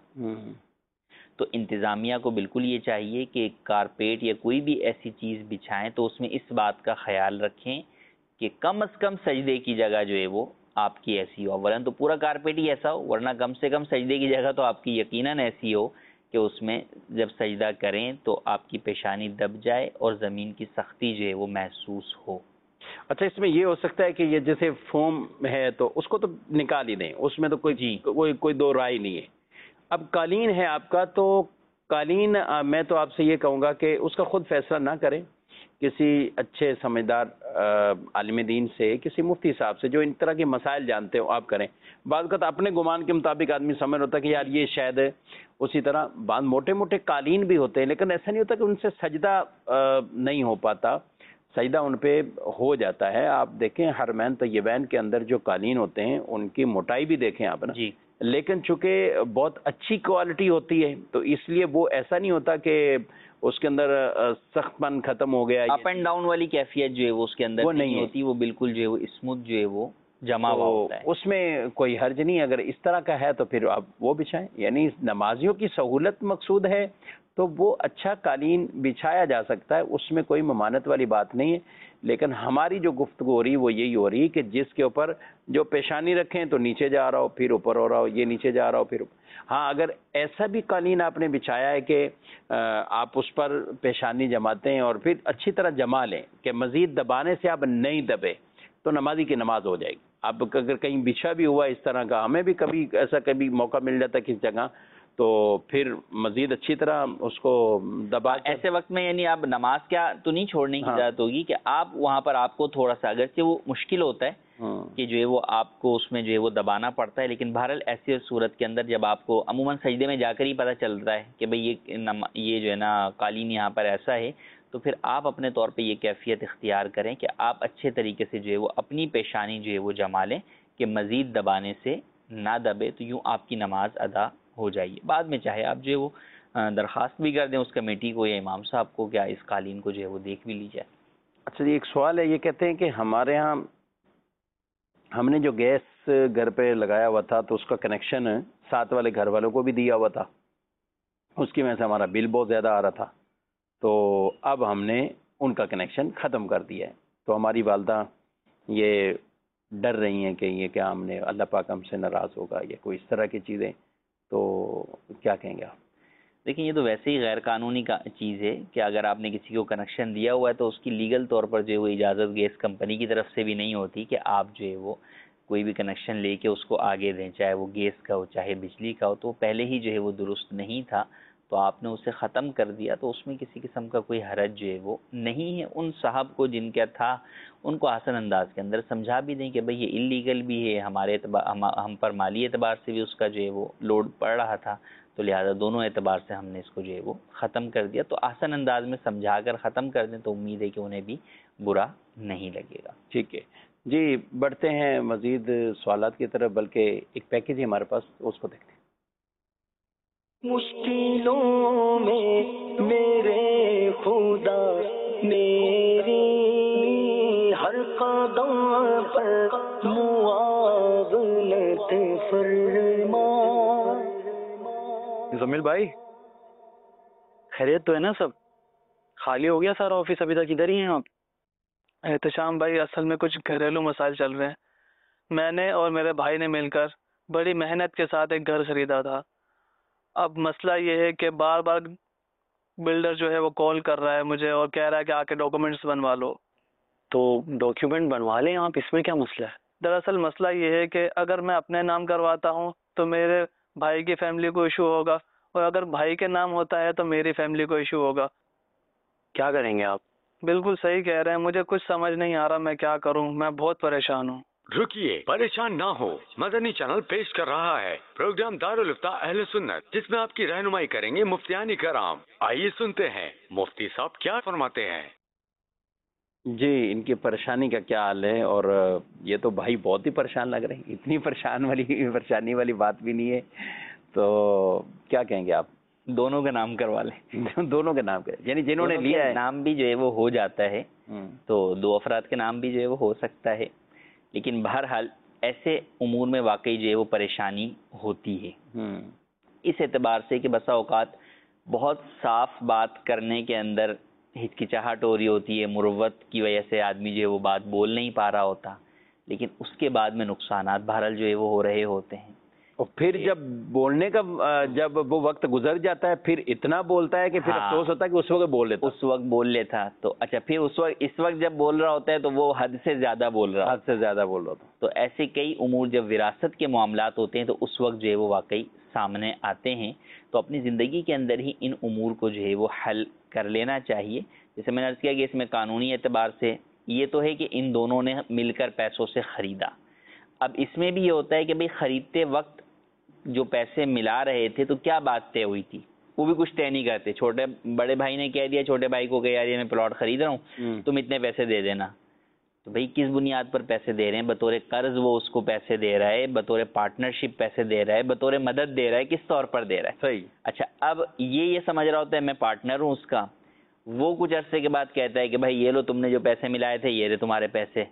تو انتظامیہ کو بالکل یہ چاہیے کہ کارپیٹ یا کوئی بھی ایسی چیز بچھائیں تو اس میں اس بات کا خیال رکھیں کہ کم از کم سجدے کی جگہ جو ہے وہ آپ کی ایسی ہو. اولاً تو پورا کارپیٹ ہی ایسا ہو، ورنہ کم سے کم سجدے کی جگہ تو آپ کی یقیناً ایسی ہو کہ اس میں جب سجدہ کریں تو آپ کی پیشانی دب جائے اور زمین کی سختی جو ہے وہ محسوس ہو. اچھا اس میں یہ ہو سکتا ہے کہ یہ جیسے فوم ہے تو اس کو تو نکال ہی دیں، اس میں تو کوئی دو رائے نہیں ہے. اب قالین ہے آپ کا، تو قالین میں تو آپ سے یہ کہوں گا کہ اس کا خود فیصلہ نہ کریں، کسی اچھے سمجھدار عالم دین سے، کسی مفتی صاحب سے جو ان طرح کے مسائل جانتے ہو آپ کریں. بعض اوقات اپنے گمان کے مطابق آدمی سمجھ ہوتا ہے کہ یار یہ شاید ہے. اسی طرح بعض موٹے موٹے قالین بھی ہوتے ہیں، لیکن ایسا نہیں ہوتا کہ ان سے سجدہ نہیں ہو پاتا، سجدہ ان پہ ہو جاتا ہے. آپ دیکھیں حرمین طیبین کے اندر جو قالین ہوتے ہیں ان کی موٹائی بھی دیکھیں آپ نا، لیکن چونکہ بہت اچھی کوالٹی ہوتی ہے تو اس لیے وہ ایسا نہیں ہوتا کہ اس کے اندر سخت پن ختم ہو گیا. اپ اینڈ ڈاؤن والی کیفیت جو ہے وہ اس کے اندر نہیں ہوتی، وہ بالکل جو ہے وہ اسموتھ جو ہے وہ جمع ہوا ہوتا ہے. اس میں کوئی حرج نہیں. اگر اس طرح کا ہے تو پھر آپ وہ بچھائیں. یعنی نمازیوں کی سہولت مقصود ہے تو وہ اچھا قالین بچھایا جا سکتا ہے، اس میں کوئی ممانعت والی بات نہیں ہے. لیکن ہماری جو گفتگو ہو رہی وہ یہی ہو رہی کہ جس کے اوپر جو پیشانی رکھیں تو نیچے جا رہا ہو پھر اوپر ہو رہا ہو، یہ نیچے جا رہا ہو پھر ہاں اگر ایسا بھی قالین آپ نے بچھایا ہے کہ آپ اس پر پیشانی جماتے ہیں اور پھر اچھی طرح جما لیں کہ مزید دبانے سے آپ نہیں دبے تو نمازی کی نماز ہو جائے گی. آپ اگر کہیں بچھا بھی ہوا اس طرح کا، ہمیں بھی کبھی ایسا کبھی موقع مل جاتا ہے کسی جگہ، تو پھر مزید اچھی طرح اس کو دبا. ایسے وقت میں یعنی آپ نماز کیا تو نہیں چھوڑنے کی ضرورت ہوگی کہ آپ وہاں پر آپ کو تھوڑا سا اگرچہ وہ مشکل ہوتا ہے کہ جو ہے وہ آپ کو اس میں جو ہے وہ دبانا پڑتا ہے، لیکن بہرحال ایسی صورت کے اندر جب آپ کو عموماً سجدے میں جا کر ہی پتہ چلتا ہے کہ بھئی یہ جو ہے نا قالین یہاں پر ایسا ہے، تو پھر آپ اپنے طور پہ یہ کیفیت اختیار کریں کہ آپ اچھے طریقے سے جو ہے وہ اپنی پیشانی جو ہے وہ جما لیں کہ مزید دبانے سے نہ دبے، تو یوں آپ کی نماز ادا ہو جائیے. بعد میں چاہے آپ جو ہے وہ درخواست بھی کر دیں اس کمیٹی کو یا امام صاحب کو، کیا اس قالین کو جو ہے وہ دیکھ بھی لی جائے۔ اچھا جی، ایک سوال ہے، یہ کہتے ہیں کہ ہمارے ہاں ہم نے جو گیس گھر پہ لگایا ہوا تھا تو اس کا کنیکشن ساتھ والے گھر والوں کو بھی دیا ہوا تھا، اس کی وجہ سے ہمارا بل بہت زیادہ آ رہا تھا، تو اب ہم نے ان کا کنیکشن ختم کر دیا ہے، تو ہماری والدہ یہ ڈر رہی ہیں کہ یہ کیا ہم نے اللہ پاک ہم سے ناراض ہوگا یا کوئی اس طرح کی چیزیں، تو کیا کہیں گے آپ؟ لیکن یہ تو ویسے ہی غیر قانونی کا چیز ہے کہ اگر آپ نے کسی کو کنیکشن دیا ہوا ہے تو اس کی لیگل طور پر جو ہے وہ اجازت گیس کمپنی کی طرف سے بھی نہیں ہوتی کہ آپ جو ہے وہ کوئی بھی کنیکشن لے کے اس کو آگے دیں، چاہے وہ گیس کا ہو چاہے بجلی کا ہو، تو پہلے ہی جو ہے وہ درست نہیں تھا تو آپ نے اسے ختم کر دیا، تو اس میں کسی قسم کا کوئی حرج جو ہے وہ نہیں ہے۔ ان صاحب کو جن کا تھا ان کو آسان انداز کے اندر سمجھا بھی دیں کہ بھئی یہ اللیگل بھی ہے، ہمارے ہم پر مالی اعتبار سے بھی اس کا جو ہے وہ لوڈ پڑ رہا تھا، تو لہٰذا دونوں اعتبار سے ہم نے اس کو جو ہے وہ ختم کر دیا، تو آسان انداز میں سمجھا کر ختم کر دیں تو امید ہے کہ انہیں بھی برا نہیں لگے گا۔ ٹھیک ہے جی، بڑھتے ہیں مزید سوالات کی طرف، بلکہ ایک پیکیج ہے ہمارے پاس، اس کو دیکھتے ہیں۔ مشکلوں میں میرے خدا میری ہر قدم پر معاونت فرما۔ زمیل بھائی خیریت تو ہے نا؟ سب خالی ہو گیا سارا آفس؟ ابھی تک ادھر ہی ہیں آپ؟ احتشام بھائی، اصل میں کچھ گھریلو مسائل چل رہے ہیں۔ میں نے اور میرے بھائی نے مل کر بڑی محنت کے ساتھ ایک گھر خریدا تھا۔ اب مسئلہ یہ ہے کہ بار بار بلڈر جو ہے وہ کال کر رہا ہے مجھے اور کہہ رہا ہے کہ آ کے ڈاکومنٹس بنوا لو۔ تو ڈاکیومنٹ بنوا لیں آپ، اس میں کیا مسئلہ ہے؟ دراصل مسئلہ یہ ہے کہ اگر میں اپنے نام کرواتا ہوں تو میرے بھائی کی فیملی کو ایشو ہوگا، اور اگر بھائی کے نام ہوتا ہے تو میری فیملی کو ایشو ہوگا۔ کیا کریں گے آپ؟ بالکل صحیح کہہ رہے ہیں، مجھے کچھ سمجھ نہیں آ رہا میں کیا کروں، میں بہت پریشان ہوں۔ رکیے، پریشان نہ ہو، مدنی چینل پیش کر رہا ہے پروگرام دارالفتہ اہل سنت، جس میں آپ کی رہنمائی کریں گے مفتیان کرام۔ آئیے سنتے ہیں مفتی صاحب کیا فرماتے ہیں۔ جی، ان کی پریشانی کا کیا حال ہے؟ اور یہ تو بھائی بہت ہی پریشان لگ رہے ہیں، اتنی پریشانی والی بات بھی نہیں ہے، تو کیا کہیں گے آپ؟ دونوں کا نام کروا لیں۔ دونوں کا نام کریں، یعنی جنہوں نے لیا ہے نام بھی جو ہے وہ ہو جاتا ہے، تو دو افراد کے نام بھی جو ہے وہ ہو سکتا ہے، لیکن بہرحال ایسے امور میں واقعی جو ہے وہ پریشانی ہوتی ہے، اس اعتبار سے کہ بسا اوقات بہت صاف بات کرنے کے اندر ہچکچاہٹ ہو رہی ہوتی ہے، مروت کی وجہ سے آدمی جو ہے وہ بات بول نہیں پا رہا ہوتا، لیکن اس کے بعد میں نقصانات بہرحال جو ہے وہ ہو رہے ہوتے ہیں۔ اور پھر جب بولنے کا جب وہ وقت گزر جاتا ہے پھر اتنا بولتا ہے کہ پھر افسوس ہوتا ہے کہ اس وقت بول لیتا، اس وقت بول لیتا، تو اچھا پھر اس وقت جب بول رہا ہوتا ہے تو وہ حد سے زیادہ بول رہا، حد سے زیادہ بول رہا تھا۔ تو ایسے کئی امور جب وراثت کے معاملات ہوتے ہیں تو اس وقت جو ہے وہ واقعی سامنے آتے ہیں، تو اپنی زندگی کے اندر ہی ان امور کو جو ہے وہ حل کر لینا چاہیے۔ جیسے میں نے عرض کیا کہ اس میں قانونی اعتبار سے یہ تو ہے کہ ان دونوں نے مل کر پیسوں سے خریدا، اب اس میں بھی یہ ہوتا ہے کہ بھئی خریدتے وقت جو پیسے ملا رہے تھے تو کیا بات طے ہوئی تھی، وہ بھی کچھ طے نہیں کرتے۔ چھوٹے بڑے بھائی نے کہہ دیا چھوٹے بھائی کو کہ یار یہ میں پلاٹ خرید رہا ہوں، تم اتنے پیسے دے دینا، تو بھئی کس بنیاد پر پیسے دے رہے ہیں؟ بطور قرض وہ اس کو پیسے دے رہا ہے، بطور پارٹنرشپ پیسے دے رہا ہے، بطور مدد دے رہا ہے، کس طور پر دے رہا ہے؟ صحیح۔ اچھا اب یہ سمجھ رہا ہوتا ہے میں پارٹنر ہوں اس کا، وہ کچھ عرصے کے بعد کہتا ہے کہ بھائی یہ لو تم نے جو پیسے ملائے تھے یہ رہے تمہارے پیسے،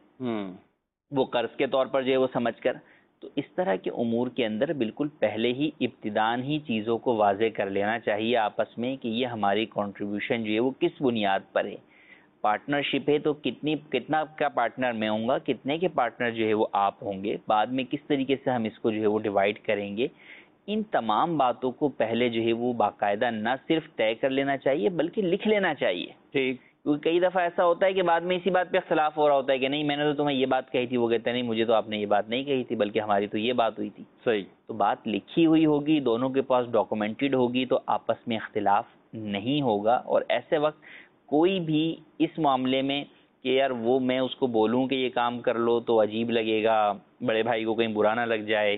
وہ قرض کے طور پر جو ہے وہ سمجھ کر، تو اس طرح کے امور کے اندر بالکل پہلے ہی ابتداً ہی چیزوں کو واضح کر لینا چاہیے آپس میں کہ یہ ہماری کنٹریبیوشن جو ہے وہ کس بنیاد پر ہے۔ پارٹنرشپ ہے تو کتنا کا پارٹنر میں ہوں گا، کتنے کے پارٹنر جو ہے وہ آپ ہوں گے، بعد میں کس طریقے سے ہم اس کو جو ہے وہ ڈیوائڈ کریں گے، ان تمام باتوں کو پہلے جو ہے وہ باقاعدہ نہ صرف طے کر لینا چاہیے بلکہ لکھ لینا چاہیے۔ ٹھیک، کیونکہ کئی دفعہ ایسا ہوتا ہے کہ بعد میں اسی بات پہ اختلاف ہو رہا ہوتا ہے کہ نہیں میں نے تو تمہیں یہ بات کہی تھی، وہ کہتے ہیں نہیں مجھے تو آپ نے یہ بات نہیں کہی تھی بلکہ ہماری تو یہ بات ہوئی تھی۔ صحیح، تو بات لکھی ہوئی ہوگی، دونوں کے پاس ڈاکومنٹڈ ہوگی، تو آپس میں اختلاف نہیں ہوگا، اور ایسے وقت کوئی بھی اس معاملے میں کہ یار وہ میں اس کو بولوں کہ یہ کام کر لو تو عجیب لگے گا، بڑے بھائی کو کہیں برا نہ لگ جائے،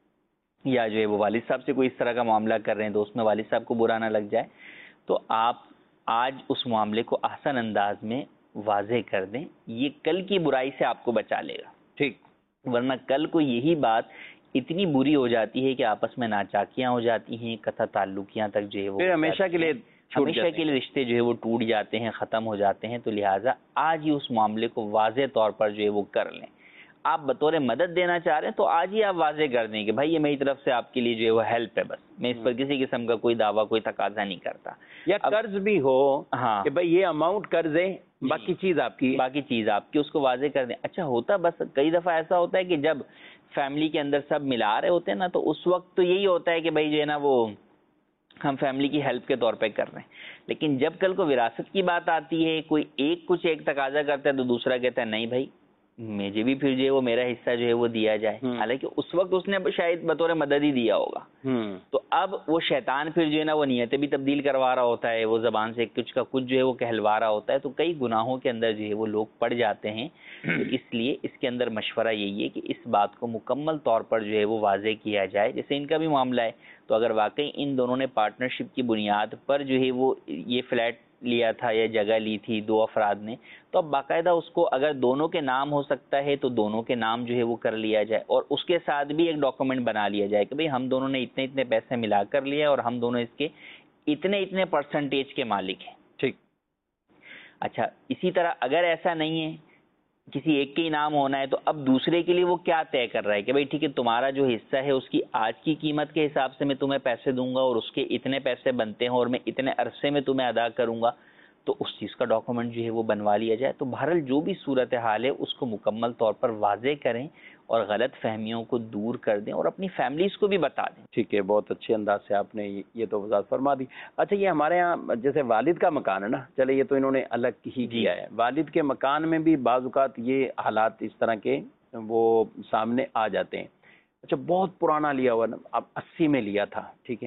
یا جو ہے وہ والد صاحب سے کوئی اس طرح کا معاملہ کر رہے ہیں تو اس میں والد صاحب کو برا نہ لگ جائے، تو آپ آج اس معاملے کو احسن انداز میں واضح کر دیں، یہ کل کی برائی سے آپ کو بچا لے گا۔ ٹھیک، ورنہ کل کو یہی بات اتنی بری ہو جاتی ہے کہ آپس میں ناچاکیاں ہو جاتی ہیں، قطع تعلقیاں تک جو ہے وہ ہمیشہ کے لیے ہمیشہ کے لیے رشتے جو ہے وہ ٹوٹ جاتے ہیں، ختم ہو جاتے ہیں. تو لہٰذا آج ہی اس معاملے کو واضح طور پر جو ہے وہ کر لیں. آپ بطور مدد دینا چاہ رہے ہیں تو آج ہی آپ واضح کر دیں کہ بھائی یہ میری طرف سے آپ کے لیے جو ہے وہ ہیلپ ہے، بس میں اس پر کسی قسم کا کوئی دعویٰ کوئی تقاضا نہیں کرتا. یا قرض بھی ہو ہاں کہ بھائی یہ اماؤنٹ قرض ہے، باقی چیز آپ کی، باقی چیز آپ کی، اس کو واضح کر دیں. اچھا ہوتا بس کئی دفعہ ایسا ہوتا ہے کہ جب فیملی کے اندر سب ملا رہے ہوتے ہیں نا تو اس وقت تو یہی ہوتا ہے کہ بھائی جو ہے نا وہ ہم فیملی کی ہیلپ کے طور پہ کر رہے ہیں. لیکن جب کل کو وراثت کی بات آتی ہے، کوئی ایک تقاضا کرتا ہے تو دوسرا کہتا ہے نہیں بھائی مجھے بھی پھر جو ہے وہ میرا حصہ جو ہے وہ دیا جائے، حالانکہ اس وقت اس نے شاید بطور مدد ہی دیا ہوگا. تو اب وہ شیطان پھر جو ہے نا وہ نیتیں بھی تبدیل کروا رہا ہوتا ہے، وہ زبان سے کچھ کا کچھ جو ہے وہ کہلوا رہا ہوتا ہے. تو کئی گناہوں کے اندر جو ہے وہ لوگ پڑ جاتے ہیں. تو اس لیے اس کے اندر مشورہ یہی ہے کہ اس بات کو مکمل طور پر جو ہے وہ واضح کیا جائے. جیسے ان کا بھی معاملہ ہے تو اگر واقعی ان دونوں نے پارٹنرشپ کی بنیاد پر جو ہے وہ یہ فلیٹ لیا تھا یا جگہ لی تھی دو افراد نے، تو اب باقاعدہ اس کو اگر دونوں کے نام ہو سکتا ہے تو دونوں کے نام جو ہے وہ کر لیا جائے، اور اس کے ساتھ بھی ایک ڈاکومنٹ بنا لیا جائے کہ بھئی ہم دونوں نے اتنے اتنے پیسے ملا کر لیا اور ہم دونوں اس کے اتنے اتنے پرسنٹیج کے مالک ہیں. ٹھیک. اچھا اسی طرح اگر ایسا نہیں ہے کسی ایک کے ہی نام ہونا ہے تو اب دوسرے کے لیے وہ کیا طے کر رہا ہے کہ بھئی ٹھیک ہے تمہارا جو حصہ ہے اس کی آج کی قیمت کے حساب سے میں تمہیں پیسے دوں گا اور اس کے اتنے پیسے بنتے ہیں اور میں اتنے عرصے میں تمہیں ادا کروں گا، تو اس چیز کا ڈاکومنٹ جو ہے وہ بنوا لیا جائے. تو بہرحال جو بھی صورتحال ہے اس کو مکمل طور پر واضح کریں اور غلط فہمیوں کو دور کر دیں اور اپنی فیملیز کو بھی بتا دیں. ٹھیک ہے، بہت اچھے انداز سے آپ نے یہ تو وضاحت فرما دی. اچھا یہ ہمارے ہاں جیسے والد کا مکان ہے نا، چلے یہ تو انہوں نے الگ ہی کیا ہے، والد کے مکان میں بھی بعض اوقات یہ حالات اس طرح کے وہ سامنے آ جاتے ہیں. اچھا بہت پرانا لیا ہوا نا، اب 80 میں لیا تھا، ٹھیک ہے،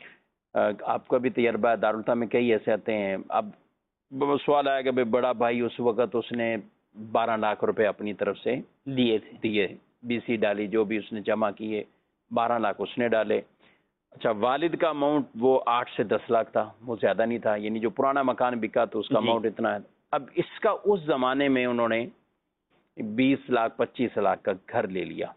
آپ کا بھی تجربہ ہے، دارالفتا میں کئی ایسے آتے ہیں. اب سوال آیا کہ بھائی بڑا بھائی اس وقت اس نے 12 لاکھ روپے اپنی طرف سے دیے، بی سی ڈالی، جو بھی اس نے جمع کیے 12 لاکھ اس نے ڈالے. اچھا والد کا اماؤنٹ وہ 8 سے 10 لاکھ تھا، وہ زیادہ نہیں تھا، یعنی جو پرانا مکان بکا تو اس کا اماؤنٹ اتنا ہے. اب اس کا اس زمانے میں انہوں نے 20 لاکھ 25 لاکھ کا گھر لے لیا.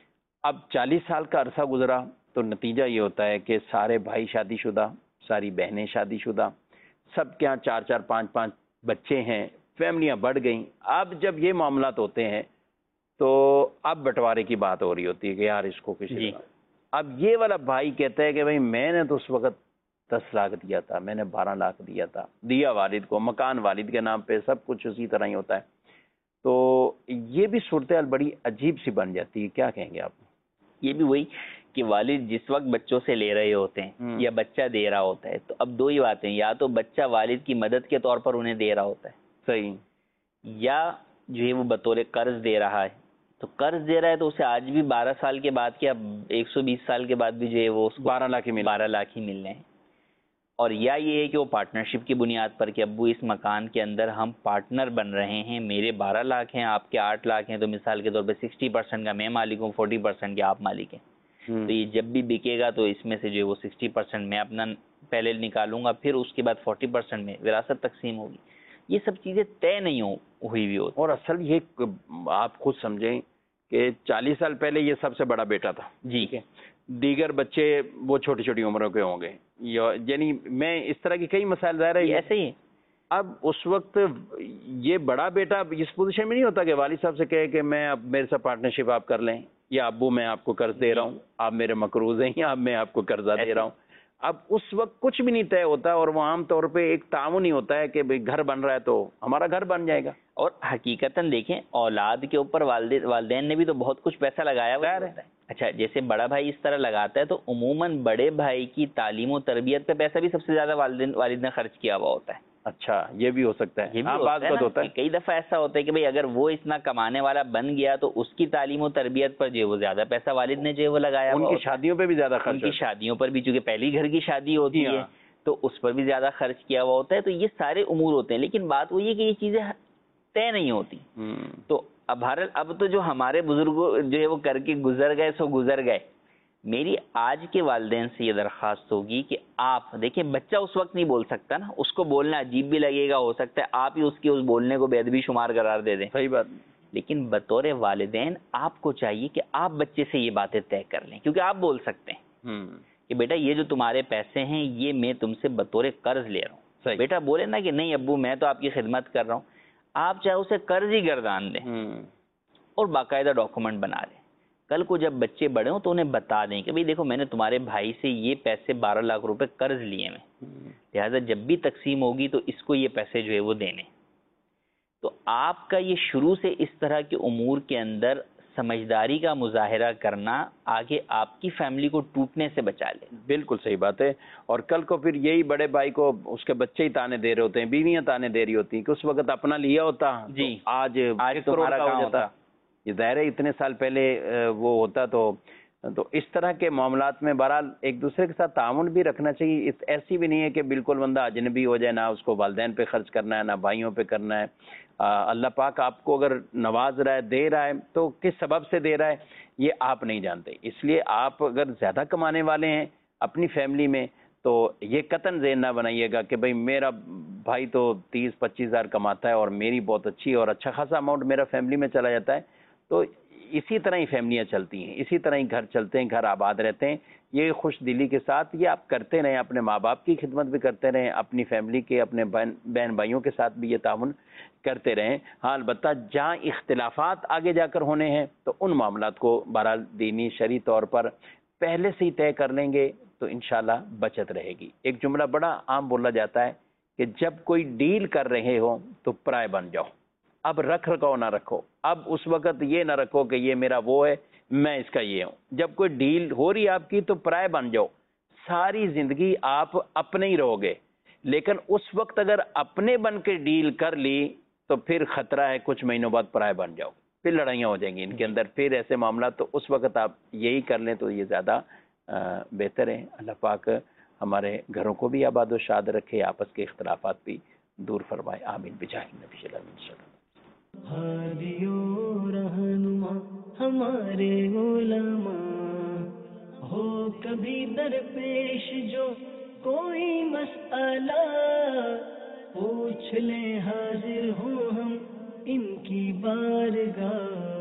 اب 40 سال کا عرصہ گزرا تو نتیجہ یہ ہوتا ہے کہ سارے بھائی شادی شدہ، ساری بہنیں شادی شدہ، سب کے یہاں 4 5 بچے ہیں، فیملیاں بڑھ گئیں. اب جب یہ معاملات ہوتے ہیں تو اب بٹوارے کی بات ہو رہی ہوتی ہے کہ یار اس کو کسی اب یہ والا بھائی کہتا ہے کہ بھائی میں نے تو اس وقت 10 لاکھ دیا تھا، میں نے 12 لاکھ دیا والد کو، مکان والد کے نام پہ، سب کچھ اسی طرح ہی ہوتا ہے. تو یہ بھی صورتحال بڑی عجیب سی بن جاتی ہے، کیا کہیں گے آپ؟ یہ بھی وہی کہ والد جس وقت بچوں سے لے رہے ہوتے ہیں یا بچہ دے رہا ہوتا ہے تو اب دو ہی باتیں، یا تو بچہ والد کی مدد کے طور پر انہیں دے رہا ہوتا ہے، صحیح، یا جو ہے وہ بطور قرض دے رہا ہے. تو قرض دے رہا ہے تو اسے آج بھی 12 سال کے بعد کیا 120 سال کے بعد بھی جو ہے وہ اس کو 12 لاکھ ہی مل رہے ہیں. اور یا یہ ہے کہ وہ پارٹنرشپ کی بنیاد پر کہ ابو اس مکان کے اندر ہم پارٹنر بن رہے ہیں، میرے 12 لاکھ ہیں، آپ کے 8 لاکھ ہیں، تو مثال کے طور پہ 60% کا میں مالک ہوں، 40% کے آپ مالک ہیں. تو یہ جب بھی بکے گا تو اس میں سے جو ہے وہ 60% میں اپنا پہلے نکالوں گا، پھر اس کے بعد 40% میں وراثت تقسیم ہوگی. یہ سب چیزیں طے نہیں ہوئی بھی ہوتی. اور اصل یہ آپ خود سمجھیں کہ 40 سال پہلے یہ سب سے بڑا بیٹا تھا، جی، دیگر بچے وہ چھوٹی چھوٹی عمروں کے ہوں گے، یعنی میں اس طرح کی کئی مسائل ظاہر ہے ایسے ہی. اب اس وقت یہ بڑا بیٹا اس پوزیشن میں نہیں ہوتا کہ والد صاحب سے کہے کہ میں اب میرے ساتھ پارٹنرشپ آپ کر لیں، یا ابو میں آپ کو قرض دے رہا ہوں، آپ میرے مقروض ہیں، یا اب میں آپ کو قرضہ دے رہا ہوں. اب اس وقت کچھ بھی نہیں طے ہوتا، اور وہ عام طور پہ ایک تعاون ہی ہوتا ہے کہ بھئی گھر بن رہا ہے تو ہمارا گھر بن جائے گا. اور حقیقتاً دیکھیں اولاد کے اوپر والدین نے بھی تو بہت کچھ پیسہ لگایا ہوا ہے. اچھا جیسے بڑا بھائی اس طرح لگاتا ہے تو عموماً بڑے بھائی کی تعلیم و تربیت پہ پیسہ بھی سب سے زیادہ والد نے خرچ کیا ہوا ہوتا ہے. اچھا یہ بھی ہو سکتا ہے، یہ بھی ہوتا ہے. کئی دفعہ ایسا ہوتا ہے کہ بھئی اگر وہ اتنا کمانے والا بن گیا تو اس کی تعلیم و تربیت پر جو ہے وہ زیادہ پیسہ والد نے جو ہے وہ لگایا، ان کی شادیوں پہ بھی زیادہ خرچ، ان کی شادیوں پر بھی، چونکہ پہلی گھر کی شادی ہوتی ہے تو اس پر بھی زیادہ خرچ کیا ہوا ہوتا ہے. تو یہ سارے امور ہوتے ہیں، لیکن بات وہ یہ کہ یہ چیزیں طے نہیں ہوتی. تو اب تو جو ہمارے بزرگوں جو ہے وہ کر کے گزر گئے سو گزر گئے. میری آج کے والدین سے یہ درخواست ہوگی کہ آپ دیکھیں بچہ اس وقت نہیں بول سکتا نا، اس کو بولنا عجیب بھی لگے گا، ہو سکتا ہے آپ ہی اس کے اس بولنے کو بے ادبی شمار قرار دے دیں. صحیح بات. لیکن بطور والدین آپ کو چاہیے کہ آپ بچے سے یہ باتیں طے کر لیں، کیونکہ آپ بول سکتے ہیں کہ بیٹا یہ جو تمہارے پیسے ہیں یہ میں تم سے بطور قرض لے رہا ہوں. بیٹا بولے نا کہ نہیں ابو میں تو آپ کی خدمت کر رہا ہوں، آپ چاہے اسے قرض ہی گردان دیں اور باقاعدہ ڈاکومنٹ بنا لیں. کل کو جب بچے بڑے ہوں تو انہیں بتا دیں کہ بھئی دیکھو میں نے تمہارے بھائی سے یہ پیسے 12 لاکھ روپے قرض لیے ہیں، لہٰذا جب بھی تقسیم ہوگی تو اس کو یہ پیسے جو ہے وہ دینے. تو آپ کا یہ شروع سے اس طرح کے امور کے اندر سمجھداری کا مظاہرہ کرنا آگے آپ کی فیملی کو ٹوٹنے سے بچا لے. بالکل صحیح بات ہے. اور کل کو پھر یہی بڑے بھائی کو اس کے بچے ہی تانے دے رہے ہوتے ہیں، بیویاں تانے دے رہی ہوتی ہیں کہ اس وقت اپنا لیا ہوتا جی آج تمہارا کا ہو کام جاتا. یہ ظاہر ہے اتنے سال پہلے وہ ہوتا. تو اس طرح کے معاملات میں بہرحال ایک دوسرے کے ساتھ تعاون بھی رکھنا چاہیے. ایسی بھی نہیں ہے کہ بالکل بندہ اجنبی ہو جائے، نہ اس کو والدین پہ خرچ کرنا ہے نہ بھائیوں پہ کرنا ہے. اللہ پاک آپ کو اگر نواز رہا ہے، دے رہا ہے، تو کس سبب سے دے رہا ہے یہ آپ نہیں جانتے. اس لیے آپ اگر زیادہ کمانے والے ہیں اپنی فیملی میں تو یہ قطعاً ذہن نہ بنائیے گا کہ بھئی میرا بھائی تو 30-25 ہزار کماتا ہے اور میری بہت اچھی اور اچھا خاصا اماؤنٹ میرا فیملی میں چلا جاتا ہے. تو اسی طرح ہی فیملیاں چلتی ہیں، اسی طرح ہی گھر چلتے ہیں، گھر آباد رہتے ہیں. یہ خوش دلی کے ساتھ یہ آپ کرتے رہیں، اپنے ماں باپ کی خدمت بھی کرتے رہیں، اپنی فیملی کے اپنے بہن بھائیوں کے ساتھ بھی یہ تعاون کرتے رہیں. ہاں البتہ جہاں اختلافات آگے جا کر ہونے ہیں تو ان معاملات کو بہرحال دینی شرعی طور پر پہلے سے ہی طے کر لیں گے تو انشاءاللہ بچت رہے گی. ایک جملہ بڑا عام بولا جاتا ہے کہ جب کوئی ڈیل کر رہے ہو تو پرائے بن جاؤ. اب رکھ رکھو نہ رکھو، اب اس وقت یہ نہ رکھو کہ یہ میرا وہ ہے میں اس کا یہ ہوں. جب کوئی ڈیل ہو رہی ہے آپ کی تو پرائے بن جاؤ. ساری زندگی آپ اپنے ہی رہو گے، لیکن اس وقت اگر اپنے بن کے ڈیل کر لی تو پھر خطرہ ہے کچھ مہینوں بعد پرائے بن جاؤ، پھر لڑائیاں ہو جائیں گی ان کے اندر. پھر ایسے معاملات تو اس وقت آپ یہی کر لیں تو یہ زیادہ بہتر ہے. اللہ پاک ہمارے گھروں کو بھی آباد و شاد رکھے، آپس کے اختلافات بھی دور فرمائے. آمین بجاہ النبی صلی اللہ علیہ وسلم. ہادیو رہنما ہمارے علماء ہو کبھی درپیش جو کوئی مسئلہ پوچھ لیں حاضر ہوں ہم ان کی بارگاہ.